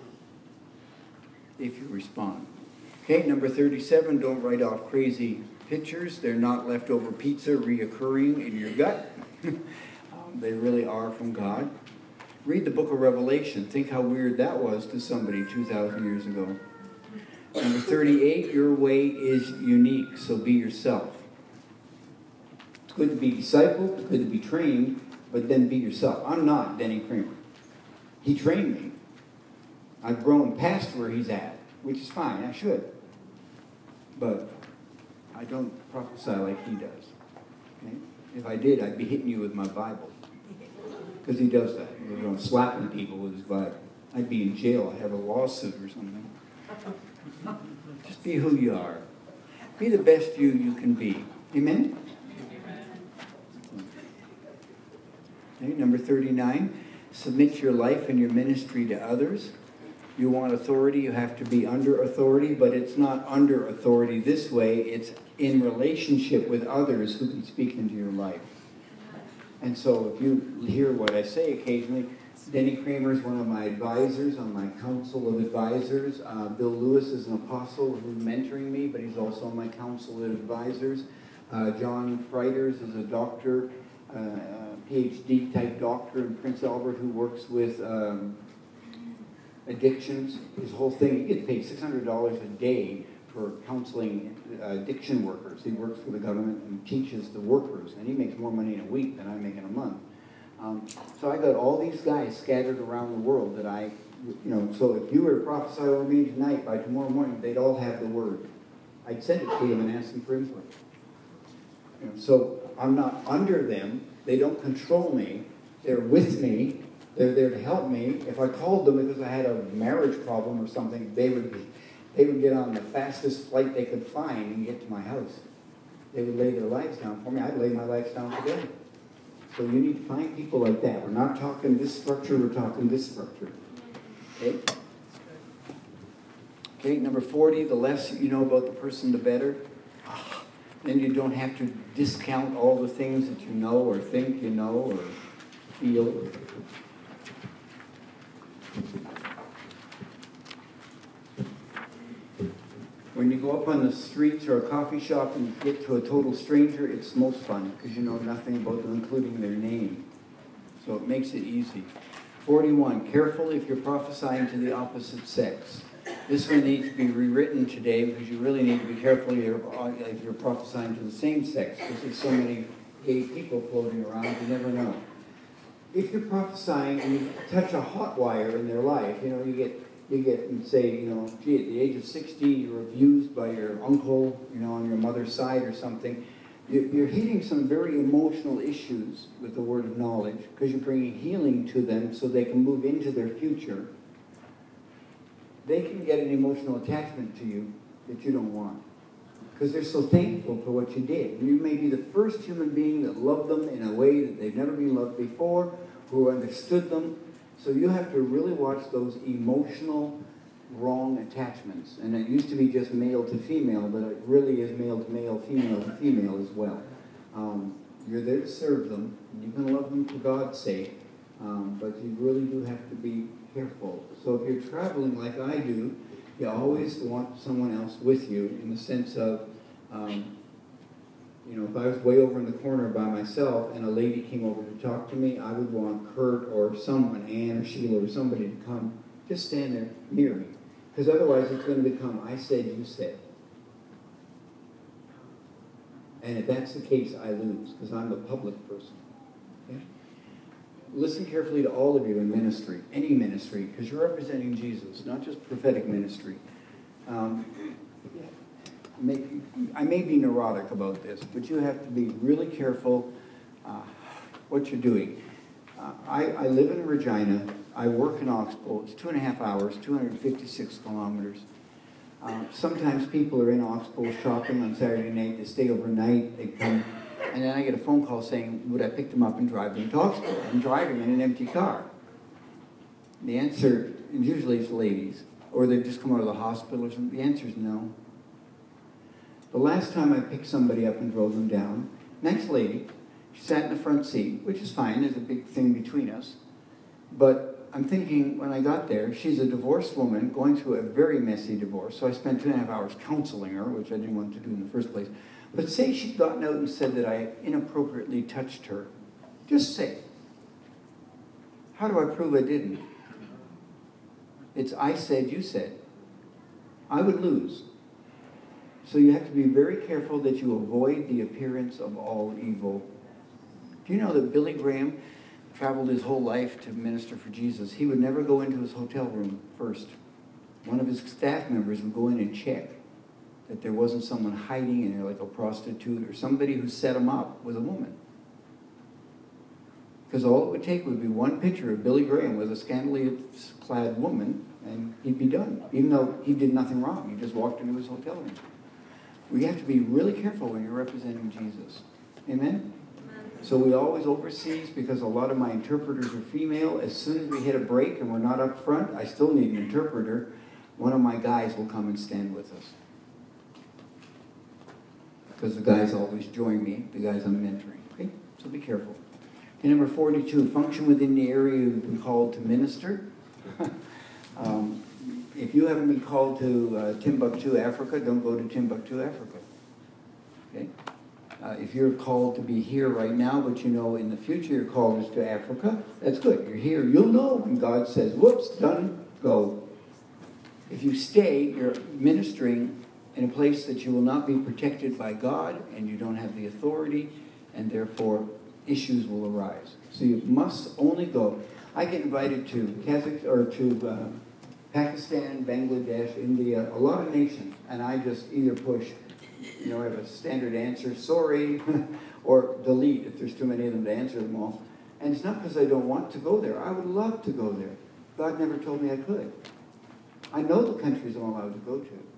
if you respond. Okay, number 37, don't write off crazy pictures. They're not leftover pizza reoccurring in your gut. They really are from God. Read the book of Revelation. Think how weird that was to somebody 2,000 years ago. Number 38, your way is unique, so be yourself. It's good to be discipled, it's good to be trained, but then be yourself. I'm not Denny Kramer. He trained me. I've grown past where he's at, which is fine, I should. But I don't prophesy like he does. Okay? If I did, I'd be hitting you with my Bible. Because he does that. You know, slapping people with his Bible. I'd be in jail. I'd have a lawsuit or something. Just be who you are. Be the best you can be. Amen? Okay, number 39. Submit your life and your ministry to others. You want authority, you have to be under authority, but it's not under authority this way. It's in relationship with others who can speak into your life. And so if you hear what I say occasionally, Denny Kramer is one of my advisors on my council of advisors. Bill Lewis is an apostle who's mentoring me, but he's also on my council of advisors. John Freiters is a doctor, PhD type doctor in Prince Albert who works with addictions. His whole thing, he gets paid $600 a day for counseling addiction workers. He works for the government and teaches the workers, and he makes more money in a week than I make in a month. So I got all these guys scattered around the world that I, so if you were to prophesy over me tonight, by tomorrow morning, they'd all have the word. I'd send it to them and ask them for input. So I'm not under them. They don't control me. They're with me. They're there to help me. If I called them because I had a marriage problem or something, they would get on the fastest flight they could find and get to my house. They would lay their lives down for me. I'd lay my life down for them. So you need to find people like that. We're not talking this structure, we're talking this structure. Okay? Okay, number 40, the less you know about the person, the better. Then you don't have to discount all the things that you know or think you know or feel. When you go up on the streets or a coffee shop and get to a total stranger, it's most fun because you know nothing about them, including their name. So it makes it easy. 41, careful if you're prophesying to the opposite sex. This one needs to be rewritten today because you really need to be careful if you're prophesying to the same sex because there's so many gay people floating around, you never know. If you're prophesying and you touch a hot wire in their life, you get and say, gee, at the age of 60, you were abused by your uncle, on your mother's side or something. You're hitting some very emotional issues with the word of knowledge because you're bringing healing to them so they can move into their future. They can get an emotional attachment to you that you don't want because they're so thankful for what you did. And you may be the first human being that loved them in a way that they've never been loved before, who understood them. So you have to really watch those emotional, wrong attachments. And it used to be just male to female, but it really is male to male, female to female as well. You're there to serve them, and you can love them for God's sake, but you really do have to be careful. So if you're traveling like I do, you always want someone else with you in the sense of, if I was way over in the corner by myself and a lady came over to talk to me, I would want Kurt or someone, Ann or Sheila or somebody to come, just stand there near me. Because otherwise it's going to become, I said, you said. And if that's the case, I lose, because I'm the public person. Okay? Listen carefully to all of you in ministry, any ministry, because you're representing Jesus, not just prophetic ministry. I may be neurotic about this, but you have to be really careful what you're doing. I live in Regina. I work in Oxbow. It's 2.5 hours, 256 kilometers. Sometimes people are in Oxbow shopping on Saturday night. They stay overnight. They come, and then I get a phone call saying, would I pick them up and drive them to Oxbow? I'm driving in an empty car. The answer, and usually it's ladies, or they've just come out of the hospital or something. The answer is no. The last time I picked somebody up and drove them down, nice lady, she sat in the front seat, which is fine. There's a big thing between us. But I'm thinking, when I got there, she's a divorced woman going through a very messy divorce. So I spent 2.5 hours counseling her, which I didn't want to do in the first place. But say she'd gotten out and said that I inappropriately touched her. Just say. How do I prove I didn't? It's I said, you said. I would lose. So you have to be very careful that you avoid the appearance of all evil. Do you know that Billy Graham traveled his whole life to minister for Jesus? He would never go into his hotel room first. One of his staff members would go in and check that there wasn't someone hiding in there like a prostitute or somebody who set him up with a woman. Because all it would take would be one picture of Billy Graham with a scantily clad woman and he'd be done, even though he did nothing wrong. He just walked into his hotel room. We have to be really careful when you're representing Jesus. Amen? So we always overseas, because a lot of my interpreters are female. As soon as we hit a break and we're not up front, I still need an interpreter. One of my guys will come and stand with us. Because the guys always join me, the guys I'm mentoring. Okay? So be careful. And number 42, function within the area you've been called to minister. If you haven't been called to Timbuktu, Africa, don't go to Timbuktu, Africa. Okay? If you're called to be here right now, but you know in the future your call is to Africa, that's good. You're here. You'll know when God says, whoops, done, go. If you stay, you're ministering in a place that you will not be protected by God, and you don't have the authority, and therefore issues will arise. So you must only go. I get invited to Pakistan, Bangladesh, India, a lot of nations, and I just either push, I have a standard answer, sorry, or delete if there's too many of them to answer them all. And it's not because I don't want to go there. I would love to go there. God never told me I could. I know the countries I'm allowed to go to.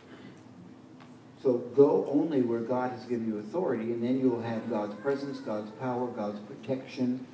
So go only where God has given you authority, and then you will have God's presence, God's power, God's protection.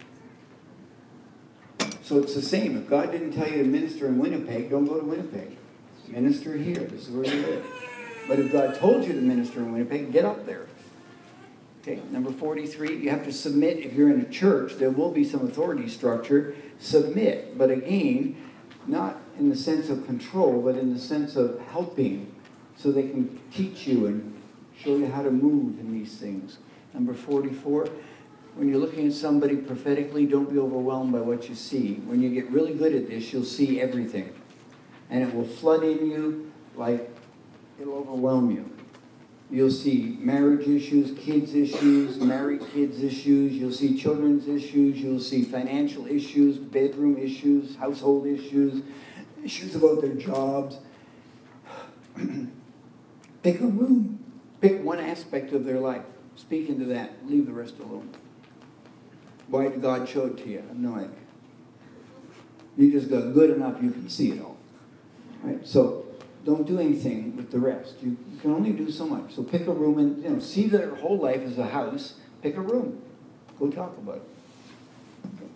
So it's the same. If God didn't tell you to minister in Winnipeg, don't go to Winnipeg. Minister here. This is where you live. But if God told you to minister in Winnipeg, get up there. Okay, number 43, you have to submit. If you're in a church, there will be some authority structure. Submit. But again, not in the sense of control, but in the sense of helping, so they can teach you and show you how to move in these things. Number 44, when you're looking at somebody prophetically, don't be overwhelmed by what you see. When you get really good at this, you'll see everything. And it will flood in you like it'll overwhelm you. You'll see marriage issues, kids issues, married kids issues. You'll see children's issues. You'll see financial issues, bedroom issues, household issues, issues about their jobs. Pick a room. Pick one aspect of their life. Speak into that. Leave the rest alone. Why did God show it to you? I have no idea. You just got good enough you can see it all. Right? So don't do anything with the rest. You can only do so much. So pick a room and see their whole life as a house. Pick a room. Go talk about it. Okay.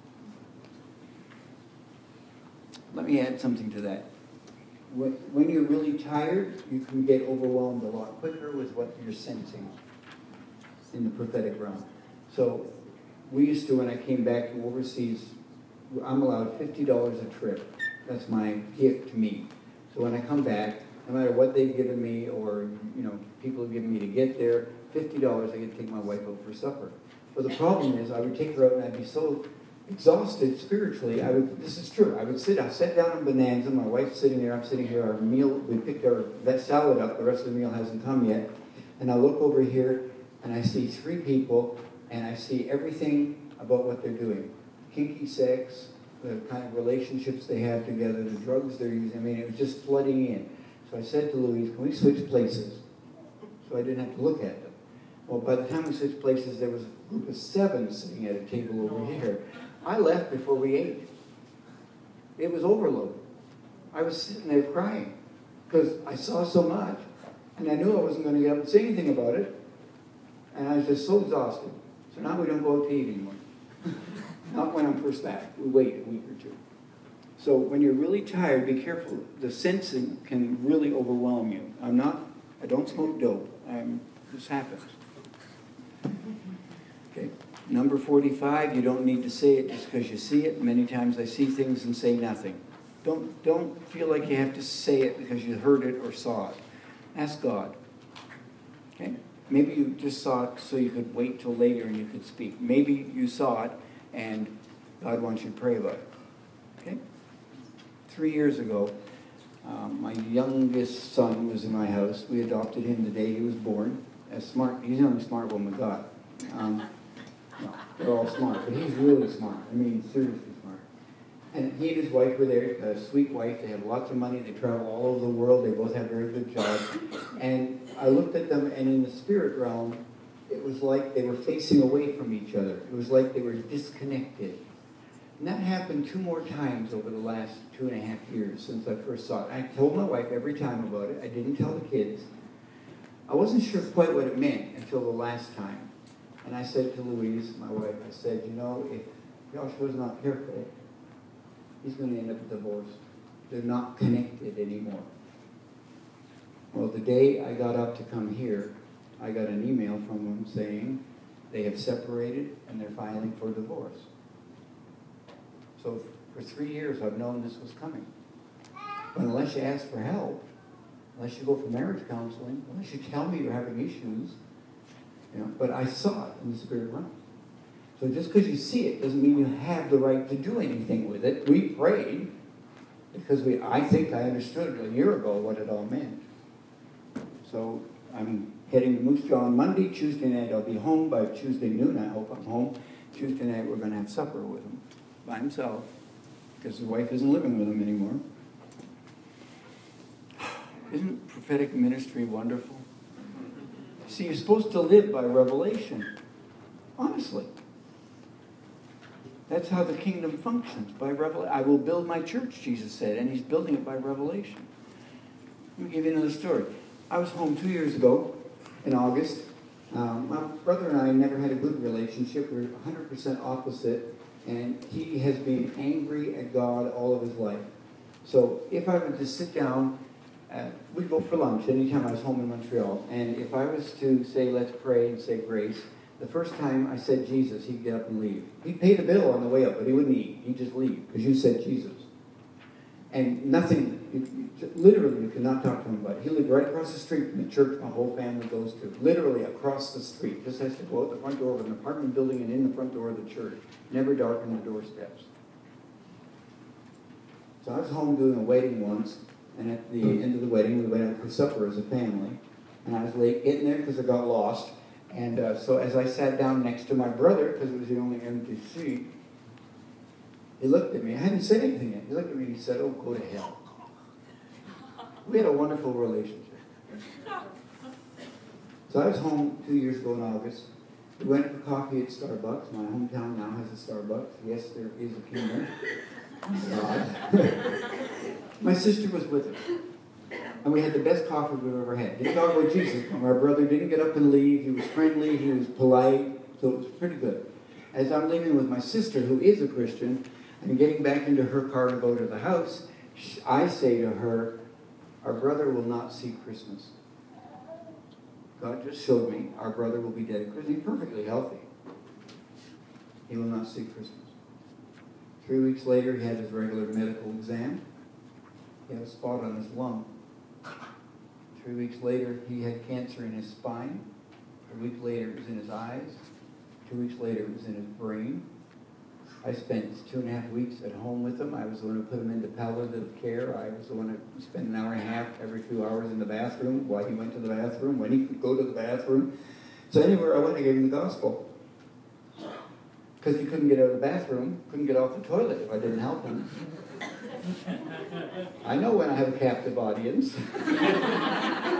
Let me add something to that. When you're really tired, you can get overwhelmed a lot quicker with what you're sensing in the prophetic realm. So we used to, when I came back from overseas, I'm allowed $50 a trip. That's my gift to me. So when I come back, no matter what they've given me or people have given me to get there, $50 I get to take my wife out for supper. But the problem is I would take her out and I'd be so exhausted spiritually. This is true. I sat down on Bonanza, my wife's sitting there, I'm sitting here, our meal, we picked that salad up, the rest of the meal hasn't come yet. And I look over here and I see 3 people and I see everything about what they're doing. Kinky sex, the kind of relationships they have together, the drugs they're using. I mean, it was just flooding in. So I said to Louise, can we switch places? So I didn't have to look at them. Well, by the time we switched places, there was a group of 7 sitting at a table over here. I left before we ate. It was overload. I was sitting there crying because I saw so much, and I knew I wasn't going to get up and say anything about it, and I was just so exhausted. So now we don't go out to eat anymore. Not when I'm first back. We wait a week or two. So when you're really tired, be careful. The sensing can really overwhelm you. I don't smoke dope. This happens. Okay. Number 45, you don't need to say it just because you see it. Many times I see things and say nothing. Don't feel like you have to say it because you heard it or saw it. Ask God. Okay? Maybe you just saw it so you could wait till later and you could speak. Maybe you saw it and God wants you to pray about it. Okay? 3 years ago, my youngest son was in my house. We adopted him the day he was born. He's the only smart one we got. No, they're all smart, but he's really smart. I mean, seriously smart. And he and his wife were there, a sweet wife. They have lots of money. They travel all over the world. They both have very good jobs. And I looked at them, and in the spirit realm, it was like they were facing away from each other. It was like they were disconnected. And that happened 2 more times over the last 2.5 years since I first saw it. I told my wife every time about it. I didn't tell the kids. I wasn't sure quite what it meant until the last time. And I said to Louise, my wife, I said, if Joshua's not careful, he's going to end up divorced. They're not connected anymore. Well, the day I got up to come here, I got an email from them saying they have separated and they're filing for divorce. So for 3 years, I've known this was coming. But unless you ask for help, unless you go for marriage counseling, unless you tell me you're having issues, but I saw it in the spirit realm. So just because you see it doesn't mean you have the right to do anything with it. We prayed because I think I understood a year ago what it all meant. So I'm heading to Moose Jaw on Monday. Tuesday night I'll be home. By Tuesday noon I hope I'm home. Tuesday night we're going to have supper with him by himself because his wife isn't living with him anymore. Isn't prophetic ministry wonderful? See, you're supposed to live by revelation. Honestly. That's how the kingdom functions, by revelation. I will build my church, Jesus said, and he's building it by revelation. Let me give you another story. I was home 2 years ago in August. My brother and I never had a good relationship. We were 100% opposite, and he has been angry at God all of his life. So if I were to sit down, we'd go for lunch anytime I was home in Montreal. And if I was to say, let's pray and say grace, the first time I said Jesus, he'd get up and leave. He'd pay the bill on the way up, but he wouldn't eat. He'd just leave because you said Jesus. And nothing, literally, you cannot talk to him about it. He lived right across the street from the church my whole family goes to. Literally across the street. Just has to go out the front door of an apartment building and in the front door of the church. Never darken the doorsteps. So I was home doing a wedding once. And at the end of the wedding, we went out for supper as a family. And I was late getting there because I got lost. And so as I sat down next to my brother, because it was the only empty seat, he looked at me. I hadn't said anything yet. He looked at me and he said, "Oh, go to hell." We had a wonderful relationship. So I was home 2 years ago in August. We went for coffee at Starbucks. My hometown now has a Starbucks. Yes, there is a kingdom. God. My sister was with us. And we had the best coffee we've ever had. Didn't talk about Jesus. My brother didn't get up and leave. He was friendly. He was polite. So it was pretty good. As I'm leaving with my sister, who is a Christian, and getting back into her car to go to the house, I say to her, our brother will not see Christmas. God just showed me our brother will be dead at Christmas. He's perfectly healthy. He will not see Christmas. 3 weeks later, he had his regular medical exam. He had a spot on his lung. 3 weeks later, he had cancer in his spine. A week later, it was in his eyes. 2 weeks later, it was in his brain. I spent 2.5 weeks at home with him. I was the one who put him into palliative care. I was the one who spent an hour and a half every 2 hours in the bathroom while he went to the bathroom, when he could go to the bathroom. So anywhere I went, I gave him the gospel. Because he couldn't get out of the bathroom, couldn't get off the toilet if I didn't help him. I know when I have a captive audience.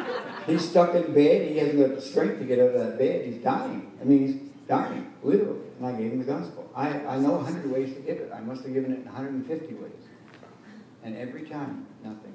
He's stuck in bed. He hasn't got the strength to get out of that bed. He's dying. I mean, he's dying, literally. And I gave him the gospel. I know 100 ways to give it. I must have given it 150 ways. And every time, nothing.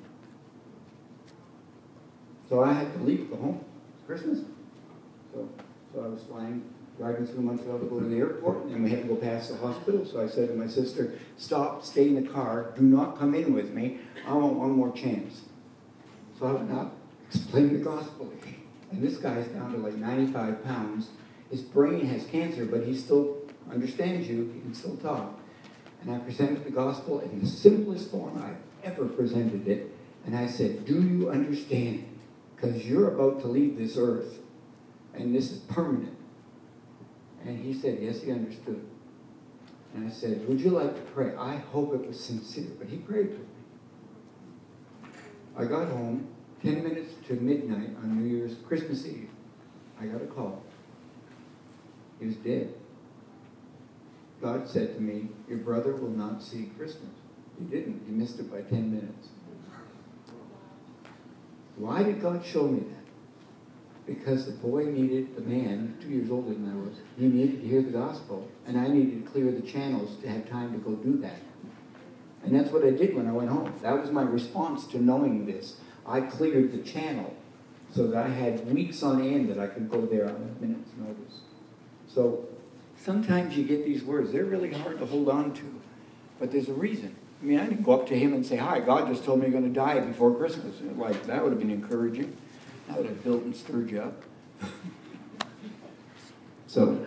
So I had to leave, go home. It's Christmas. So I was driving through Montreal to go to the airport, and we had to go past the hospital. So I said to my sister, stop, stay in the car, do not come in with me. I want one more chance. So I went up, explained the gospel. And this guy's down to like 95 pounds. His brain has cancer, but he still understands you. He can still talk. And I presented the gospel in the simplest form I've ever presented it. And I said, do you understand? Because you're about to leave this earth. And this is permanent. And he said, yes, he understood. And I said, would you like to pray? I hope it was sincere. But he prayed with me. I got home 10 minutes to midnight on New Year's, Christmas Eve. I got a call. He was dead. God said to me, your brother will not see Christmas. He didn't. He missed it by 10 minutes. Why did God show me that? Because the boy needed, the man, 2 years older than I was, he needed to hear the gospel, and I needed to clear the channels to have time to go do that. And that's what I did when I went home. That was my response to knowing this. I cleared the channel so that I had weeks on end that I could go there on a minute's notice. So sometimes you get these words. They're really hard to hold on to, but there's a reason. I mean, I didn't go up to him and say, hi, God just told me you're going to die before Christmas. Like, that would have been encouraging. That would have built and stirred you up. So,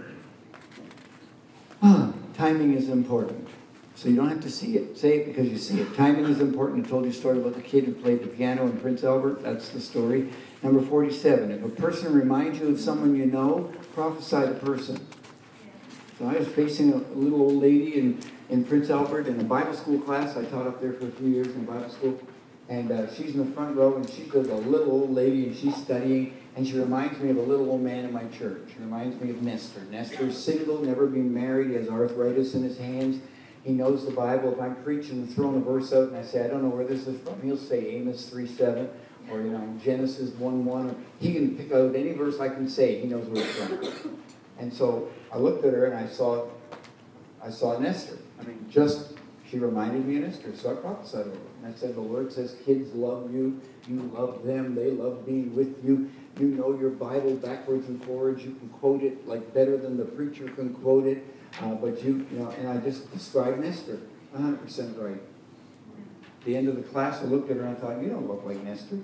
timing is important. So you don't have to see it. Say it because you see it. Timing is important. I told you a story about the kid who played the piano in Prince Albert. That's the story. Number 47. If a person reminds you of someone you know, prophesy the person. So I was facing a little old lady in Prince Albert in a Bible school class. I taught up there for a few years in Bible school. And she's in the front row, and she's a little old lady, and she's studying, and she reminds me of a little old man in my church. She reminds me of Nestor. Nestor's single, never been married, he has arthritis in his hands. He knows the Bible. If I'm preaching and throwing a verse out, and I say, I don't know where this is from, he'll say Amos 3:7, or Genesis 1:1. He can pick out any verse I can say. He knows where it's from. And so I looked at her, and I saw Nestor. She reminded me of Esther, so I prophesied over her. And I said, the Lord says, kids love you, you love them, they love being with you. You know your Bible backwards and forwards. You can quote it like better than the preacher can quote it. But and I just described Nestor, 100% right. At the end of the class, I looked at her and I thought, you don't look like Nestor.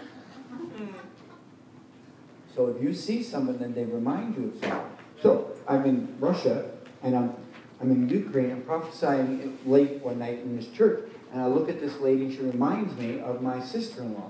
So if you see someone, then they remind you of someone. So I'm in Russia, and I'm in Ukraine. I'm prophesying late one night in this church, and I look at this lady. She reminds me of my sister-in-law.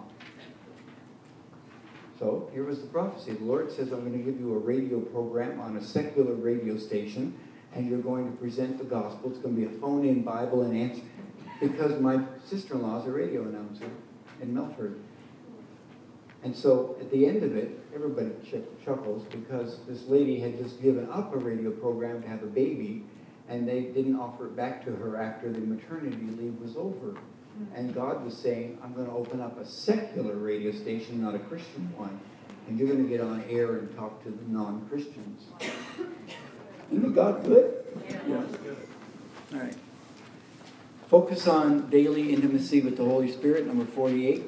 So here was the prophecy. The Lord says, I'm going to give you a radio program on a secular radio station, and you're going to present the gospel. It's going to be a phone-in Bible and answer. Because my sister-in-law is a radio announcer in Melford. And so at the end of it, everybody chuckles because this lady had just given up a radio program to have a baby, and they didn't offer it back to her after the maternity leave was over. And God was saying, I'm going to open up a secular radio station, not a Christian one, and you're going to get on air and talk to the non-Christians. Isn't God good? Yeah. All right. Focus on daily intimacy with the Holy Spirit, number 48.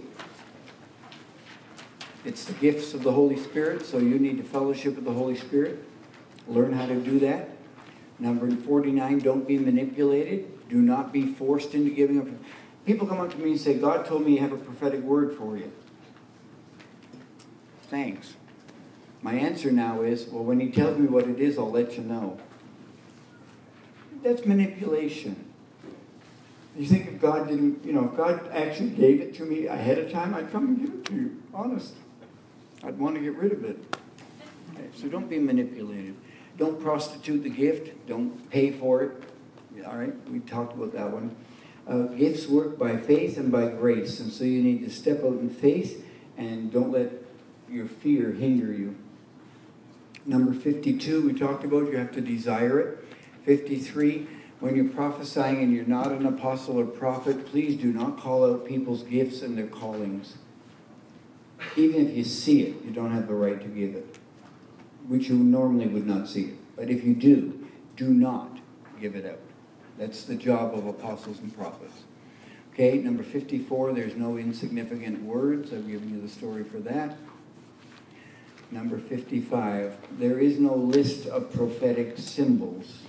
It's the gifts of the Holy Spirit, so you need to fellowship with the Holy Spirit. Learn how to do that. Number 49, don't be manipulated. Do not be forced into giving up. People come up to me and say, God told me you have a prophetic word for you. Thanks. My answer now is, well, when he tells me what it is, I'll let you know. That's manipulation. You think if God didn't, if God actually gave it to me ahead of time, I'd come and give it to you. Honest. I'd want to get rid of it. Okay, so don't be manipulated. Don't prostitute the gift. Don't pay for it. All right, we talked about that one. Gifts work by faith and by grace. And so you need to step out in faith and don't let your fear hinder you. Number 52, we talked about, you have to desire it. 53, when you're prophesying and you're not an apostle or prophet, please do not call out people's gifts and their callings. Even if you see it, you don't have the right to give it, which you normally would not see it. But if you do, Do not give it out. That's the job of apostles and prophets. Okay, number 54, there's no insignificant words. I've given you the story for that. Number 55, there is no list of prophetic symbols.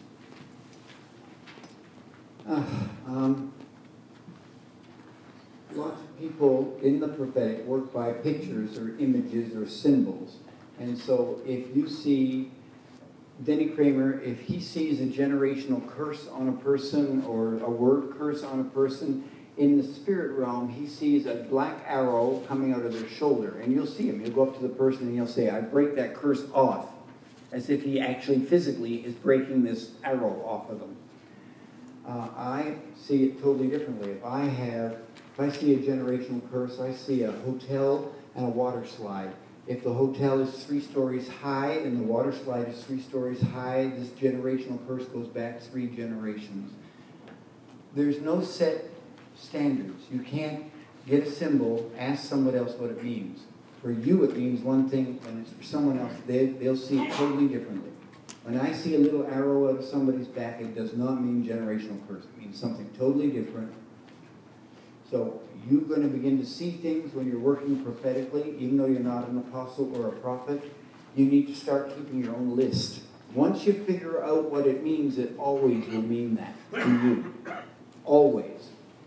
Lots of people in the prophetic work by pictures or images or symbols. And so if you see Denny Kramer, if he sees a generational curse on a person or a word curse on a person, in the spirit realm, he sees a black arrow coming out of their shoulder. And you'll see him. You'll go up to the person and he'll say, I break that curse off. As if he actually physically is breaking this arrow off of them. I see it totally differently. If I see a generational curse, I see a hotel and a water slide. If the hotel is 3 stories high and the water slide is 3 stories high, this generational curse goes back 3 generations. There's no set standards. You can't get a symbol, ask somebody else what it means. For you it means one thing, and it's for someone else, they'll see it totally differently. When I see a little arrow out of somebody's back, it does not mean generational curse. It means something totally different. So you're going to begin to see things when you're working prophetically, even though you're not an apostle or a prophet. You need to start keeping your own list. Once you figure out what it means, it always will mean that to you. Always.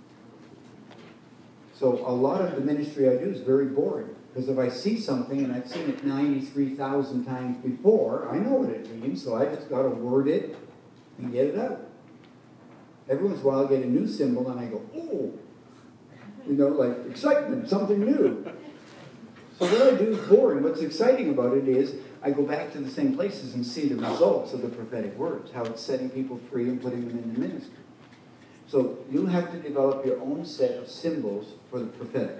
So a lot of the ministry I do is very boring. Because if I see something, and I've seen it 93,000 times before, I know what it means, so I just got to word it and get it out. Every once in a while I get a new symbol, and I go, oh, you know, like excitement, something new. So what I do is boring. What's exciting about it is I go back to the same places and see the results of the prophetic words, how it's setting people free and putting them in the ministry. So you have to develop your own set of symbols for the prophetic.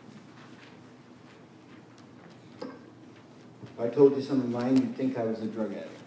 If I told you some of mine, you'd think I was a drug addict.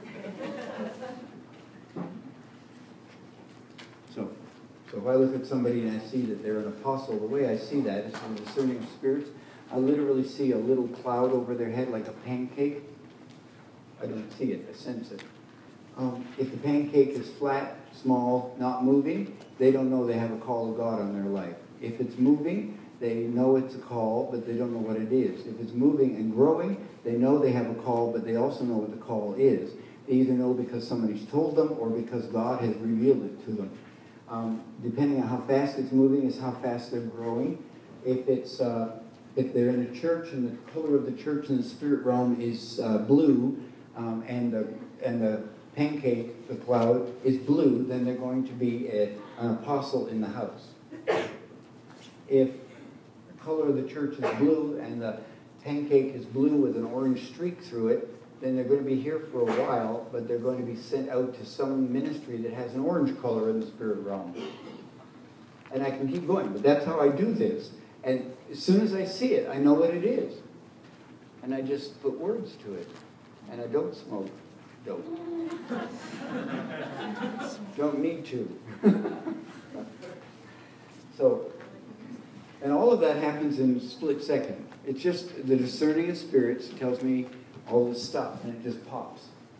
So if I look at somebody and I see that they're an apostle, the way I see that is from discerning of spirits. I literally see a little cloud over their head like a pancake. I don't see it, I sense it. If the pancake is flat, small, not moving, they don't know they have a call of God on their life. If it's moving, they know it's a call, but they don't know what it is. If it's moving and growing, they know they have a call, but they also know what the call is. They either know because somebody's told them or because God has revealed it to them. Depending on how fast it's moving is how fast they're growing. If they're in a church and the color of the church in the spirit realm is blue, and the pancake, the cloud, is blue, then they're going to be an apostle in the house. If the color of the church is blue and the pancake is blue with an orange streak through it, then they're going to be here for a while, but they're going to be sent out to some ministry that has an orange color in the spirit realm. And I can keep going, but that's how I do this. And as soon as I see it, I know what it is. And I just put words to it. And I don't smoke dope. Don't need to. So, and all of that happens in a split second. It's just the discerning of spirits tells me all this stuff, and it just pops.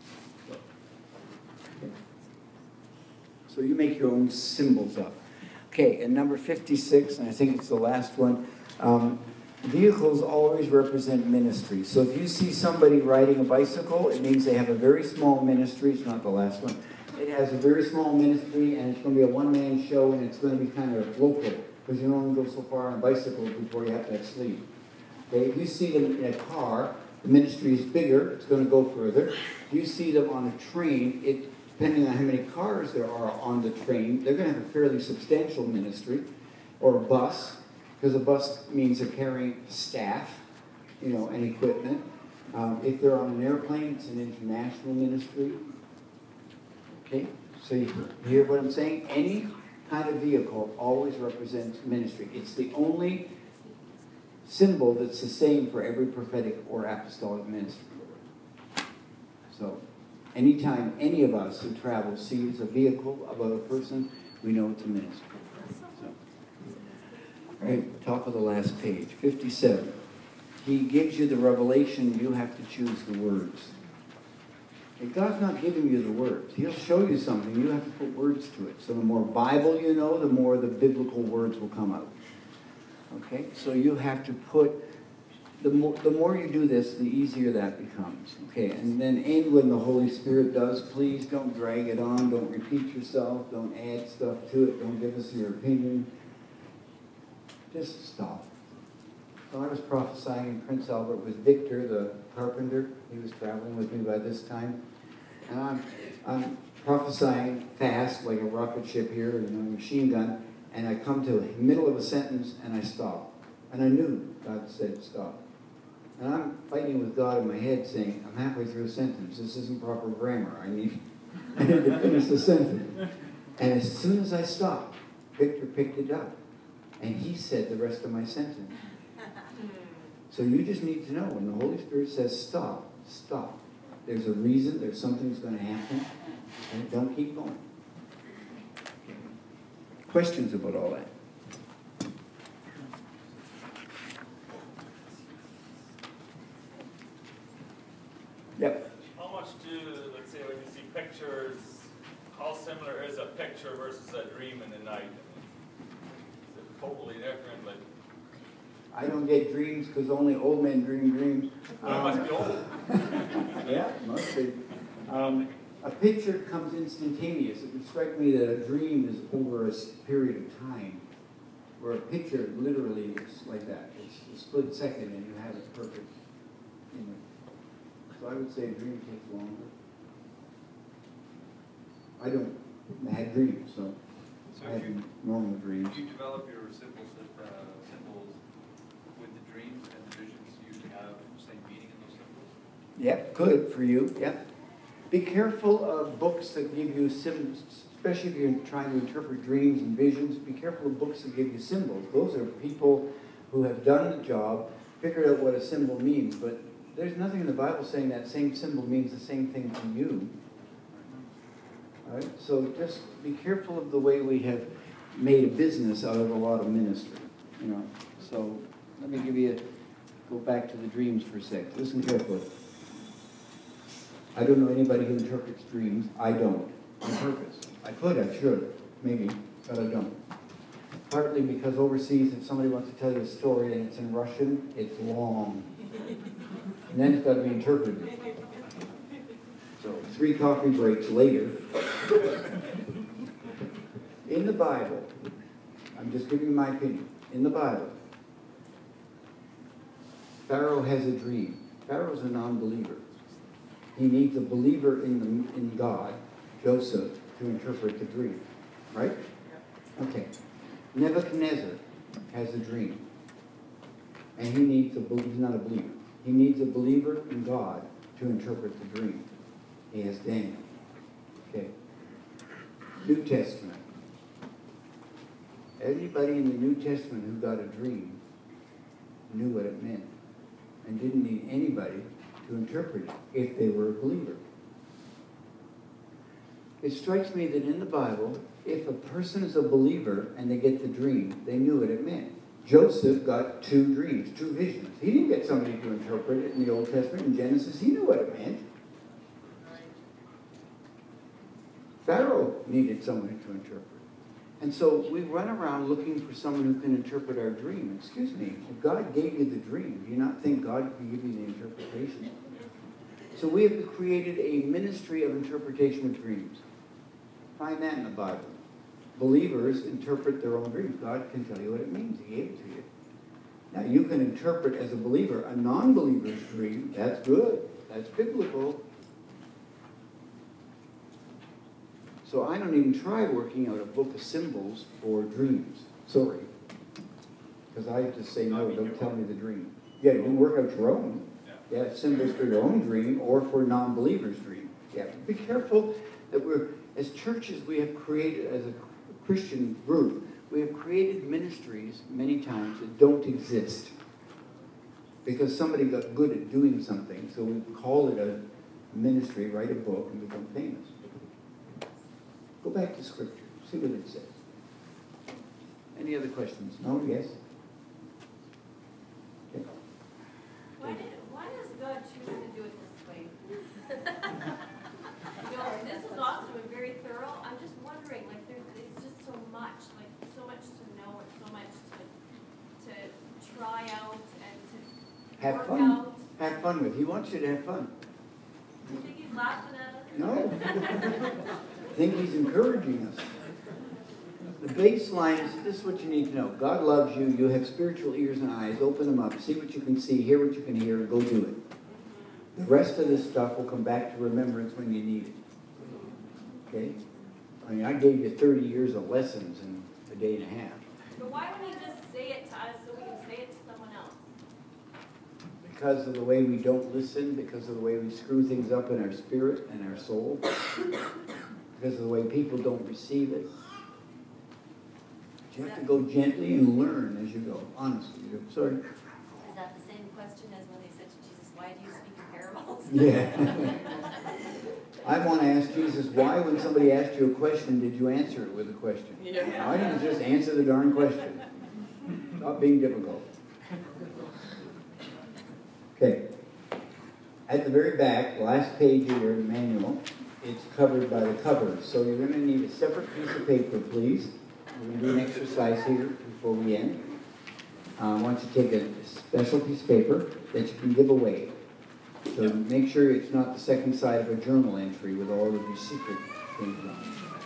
So you make your own symbols up. Okay, and number 56, and I think it's the last one, vehicles always represent ministry. So if you see somebody riding a bicycle, it means they have a very small ministry. It's not the last one. It has a very small ministry, and it's going to be a one-man show, and it's going to be kind of local, because you only go so far on a bicycle before you have to have sleep. Okay, if you see them in a car, the ministry is bigger, it's going to go further. If you see them on a train, depending on how many cars there are on the train, they're going to have a fairly substantial ministry, or a bus, because a bus means they're carrying staff, and equipment. If they're on an airplane, it's an international ministry. Okay, so you hear what I'm saying? Any kind of vehicle always represents ministry. It's the only symbol that's the same for every prophetic or apostolic ministry. So, anytime any of us who travel sees a vehicle of a person, we know it's a ministry. So, all right, top of the last page, 57. He gives you the revelation, you have to choose the words. If God's not giving you the words. He'll show you something. You have to put words to it. So the more Bible you know, the more the biblical words will come out. Okay? So you have to put, the more you do this, the easier that becomes. Okay? And then end when the Holy Spirit does. Please don't drag it on. Don't repeat yourself. Don't add stuff to it. Don't give us your opinion. Just stop. So I was prophesying in Prince Albert with Victor, the carpenter. He was traveling with me by this time. And I'm prophesying fast, like a rocket ship here, a machine gun. And I come to the middle of a sentence and I stop. And I knew God said stop. And I'm fighting with God in my head saying, I'm halfway through a sentence. This isn't proper grammar. I need to finish the sentence. And as soon as I stopped, Victor picked it up. And he said the rest of my sentence. So you just need to know, when the Holy Spirit says stop, stop. There's a reason, there's something that's going to happen, and don't keep going. Questions about all that? Yep. How much do, let's say, when you see pictures, how similar is a picture versus a dream in the night? Is it totally different? Like, I don't get dreams because only old men dream dreams. I must be old. Yeah, must be. A picture comes instantaneous. It would strike me that a dream is over a period of time, where a picture literally is like that. It's a split second and you have it perfect. So I would say a dream takes longer. I don't have dreams, so I have normal dreams. Do you develop your symbols with the dreams and the visions? You have the same meaning in those symbols? Yep, good for you, yep. Be careful of books that give you symbols, especially if you're trying to interpret dreams and visions. Be careful of books that give you symbols. Those are people who have done the job, figured out what a symbol means, but there's nothing in the Bible saying that same symbol means the same thing to you. All right? So just be careful of the way we have made a business out of a lot of ministry. So let me go back to the dreams for a sec. Listen carefully. I don't know anybody who interprets dreams. I don't, on purpose. I could, I should, maybe, but I don't. Partly because overseas, if somebody wants to tell you a story and it's in Russian, it's long. And then it's got to be interpreted. So 3 coffee breaks later. In the Bible, I'm just giving you my opinion. In the Bible, Pharaoh has a dream. Pharaoh's a non-believer. He needs a believer in God, Joseph, to interpret the dream. Right? Okay. Nebuchadnezzar has a dream. And he's not a believer. He needs a believer in God to interpret the dream. He has Daniel. Okay. New Testament. Everybody in the New Testament who got a dream knew what it meant and didn't need anybody to interpret it if they were a believer. It strikes me that in the Bible, if a person is a believer and they get the dream, they knew what it meant. Joseph got 2 dreams, 2 visions. He didn't get somebody to interpret it in the Old Testament. In Genesis, he knew what it meant. Pharaoh needed someone to interpret. And so we run around looking for someone who can interpret our dream. Excuse me, if God gave you the dream, do you not think God can give you the interpretation? So we have created a ministry of interpretation of dreams. Find that in the Bible. Believers interpret their own dreams. God can tell you what it means. He gave it to you. Now you can interpret as a believer a non-believer's dream. That's good. That's biblical. So I don't even try working out a book of symbols for dreams. Sorry. Because I just say, no, don't tell me the dream. Yeah, you can work out your own. Yeah, symbols for your own dream or for non-believers' dream. Yeah, be careful that as churches, we have created, as a Christian group, we have created ministries many times that don't exist. Because somebody got good at doing something, so we call it a ministry, write a book, and become famous. Go back to Scripture. See what it says. Any other questions? No? Yes? Okay. Why does God choose to do it this way? try out and to Have work fun. out. Have fun with it. He wants you to have fun. I think he's laughing at us. No. I think he's encouraging us. The baseline is this is what you need to know. God loves you. You have spiritual ears and eyes. Open them up. See what you can see. Hear what you can hear. And go do it. The rest of this stuff will come back to remembrance when you need it. Okay? I mean, I gave you 30 years of lessons in a day and a half. But why don't you just say it to us so we can say it to someone else? Because of the way we don't listen, because of the way we screw things up in our spirit and our soul, because of the way people don't receive it. You have to go gently and learn as you go. Honestly, sorry. Is that the same question as when they said to Jesus, why do you speak in parables? Yeah. I want to ask Jesus, why when somebody asked you a question, did you answer it with a question? Yeah. Why didn't you just answer the darn question? Stop being difficult. Okay. At the very back, the last page of your manual, it's covered by the covers. So you're going to need a separate piece of paper, please. We're going to do an exercise here before we end. I want you to take a special piece of paper that you can give away. So make sure it's not the second side of a journal entry with all of your secret things on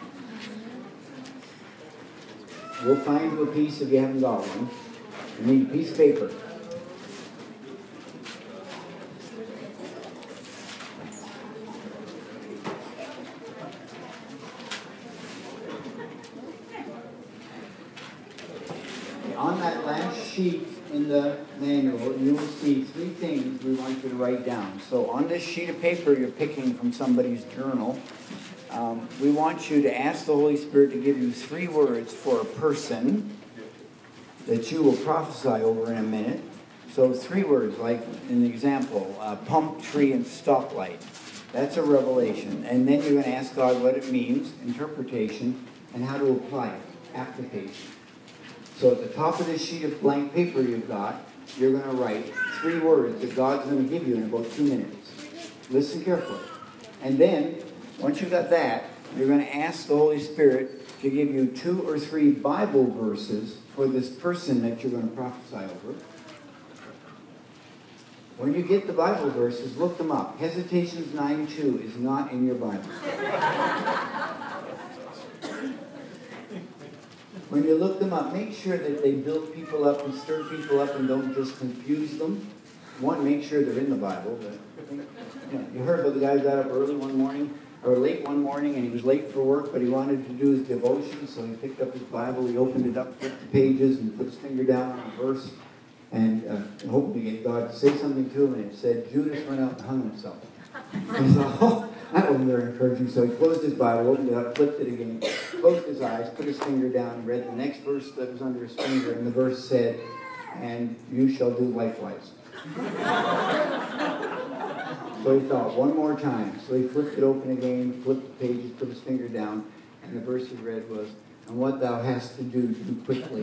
it. We'll find you a piece if you haven't got one. You need a piece of paper. On that last sheet in the manual, you will see 3 things we want you to write down. So on this sheet of paper you're picking from somebody's journal, we want you to ask the Holy Spirit to give you 3 words for a person that you will prophesy over in a minute. So 3 words, like in the example, pump, tree, and stoplight. That's a revelation. And then you're going to ask God what it means, interpretation, and how to apply it, application. So at the top of this sheet of blank paper you've got, you're going to write 3 words that God's going to give you in about 2 minutes. Listen carefully. And then, once you've got that, you're going to ask the Holy Spirit to give you 2 or 3 Bible verses for this person that you're going to prophesy over. When you get the Bible verses, look them up. Hesitations 9:2 is not in your Bible. When you look them up, make sure that they build people up and stir people up and don't just confuse them. One, make sure they're in the Bible. But, you heard about the guy who got up early one morning, or late one morning, and he was late for work, but he wanted to do his devotion, so he picked up his Bible, he opened it up, flipped the pages, and put his finger down on a verse, and hoped to get God to say something to him, and it said, Judas went out and hung himself. And he thought, oh, that wasn't very encouraging. So he closed his Bible, opened it up, flipped it again, closed his eyes, put his finger down, and read the next verse that was under his finger. And the verse said, and you shall do likewise. So he thought, one more time. So he flipped it open again, flipped the pages, put his finger down, and the verse he read was, and what thou hast to do quickly.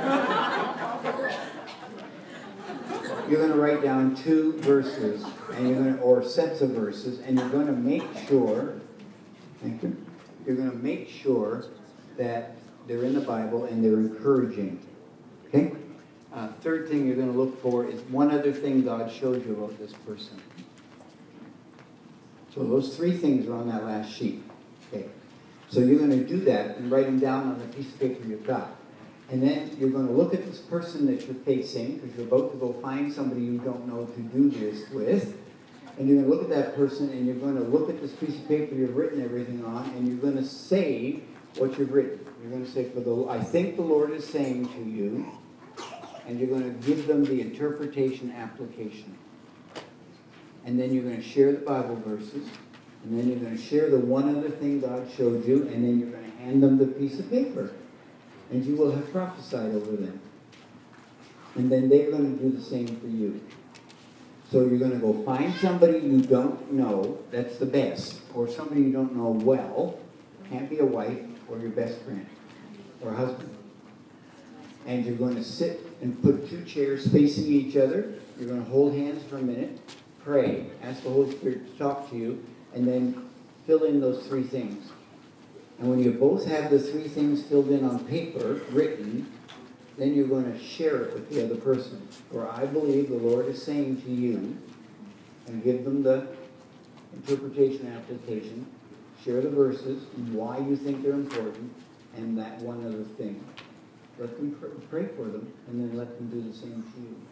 You're going to write down 2 verses, and you're going to, or sets of verses, and you're going to make sure, thank you, you're going to make sure that they're in the Bible and they're encouraging. Okay? Third thing you're going to look for is one other thing God showed you about this person. So those 3 things are on that last sheet. Okay? So you're going to do that and write them down on the piece of paper you've got. And then you're going to look at this person that you're facing, because you're about to go find somebody you don't know to do this with. And you're going to look at that person, and you're going to look at this piece of paper you've written everything on, and you're going to say what you've written. You're going to say, I think the Lord is saying to you, and you're going to give them the interpretation application. And then you're going to share the Bible verses, and then you're going to share the one other thing God showed you, and then you're going to hand them the piece of paper. And you will have prophesied over them. And then they're going to do the same for you. So you're going to go find somebody you don't know, that's the best, or somebody you don't know well, can't be a wife or your best friend or husband. And you're going to sit and put 2 chairs facing each other. You're going to hold hands for a minute, pray, ask the Holy Spirit to talk to you, and then fill in those 3 things. And when you both have the 3 things filled in on paper, written, then you're going to share it with the other person. Or I believe the Lord is saying to you, and give them the interpretation application, share the verses, and why you think they're important, and that one other thing. Let them pray for them, and then let them do the same to you.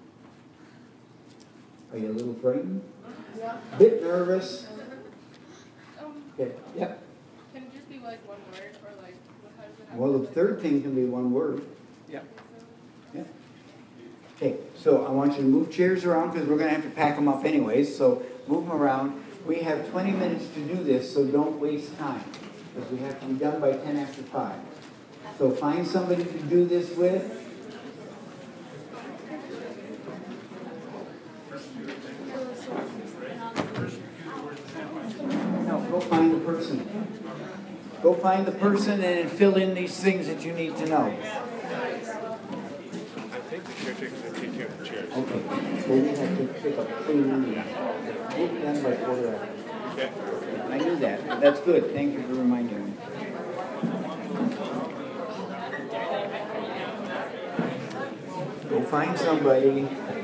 Are you a little frightened? Yeah. Bit nervous? Okay, yep. Can it just be like one word, or like, how does it happen? Well, the third thing can be one word. Yeah. Yeah. Okay, so I want you to move chairs around because we're going to have to pack them up anyways, so move them around. We have 20 minutes to do this, so don't waste time because we have to be done by 10 after 5. So find somebody to do this with. No, go find the person. Go find the person and fill in these things that you need to know. I think the caretakers are taking care of the chairs. Okay, so we have to pick up food and move them by quarter after. Okay. I knew that. That's good. Thank you for reminding me. Go find somebody.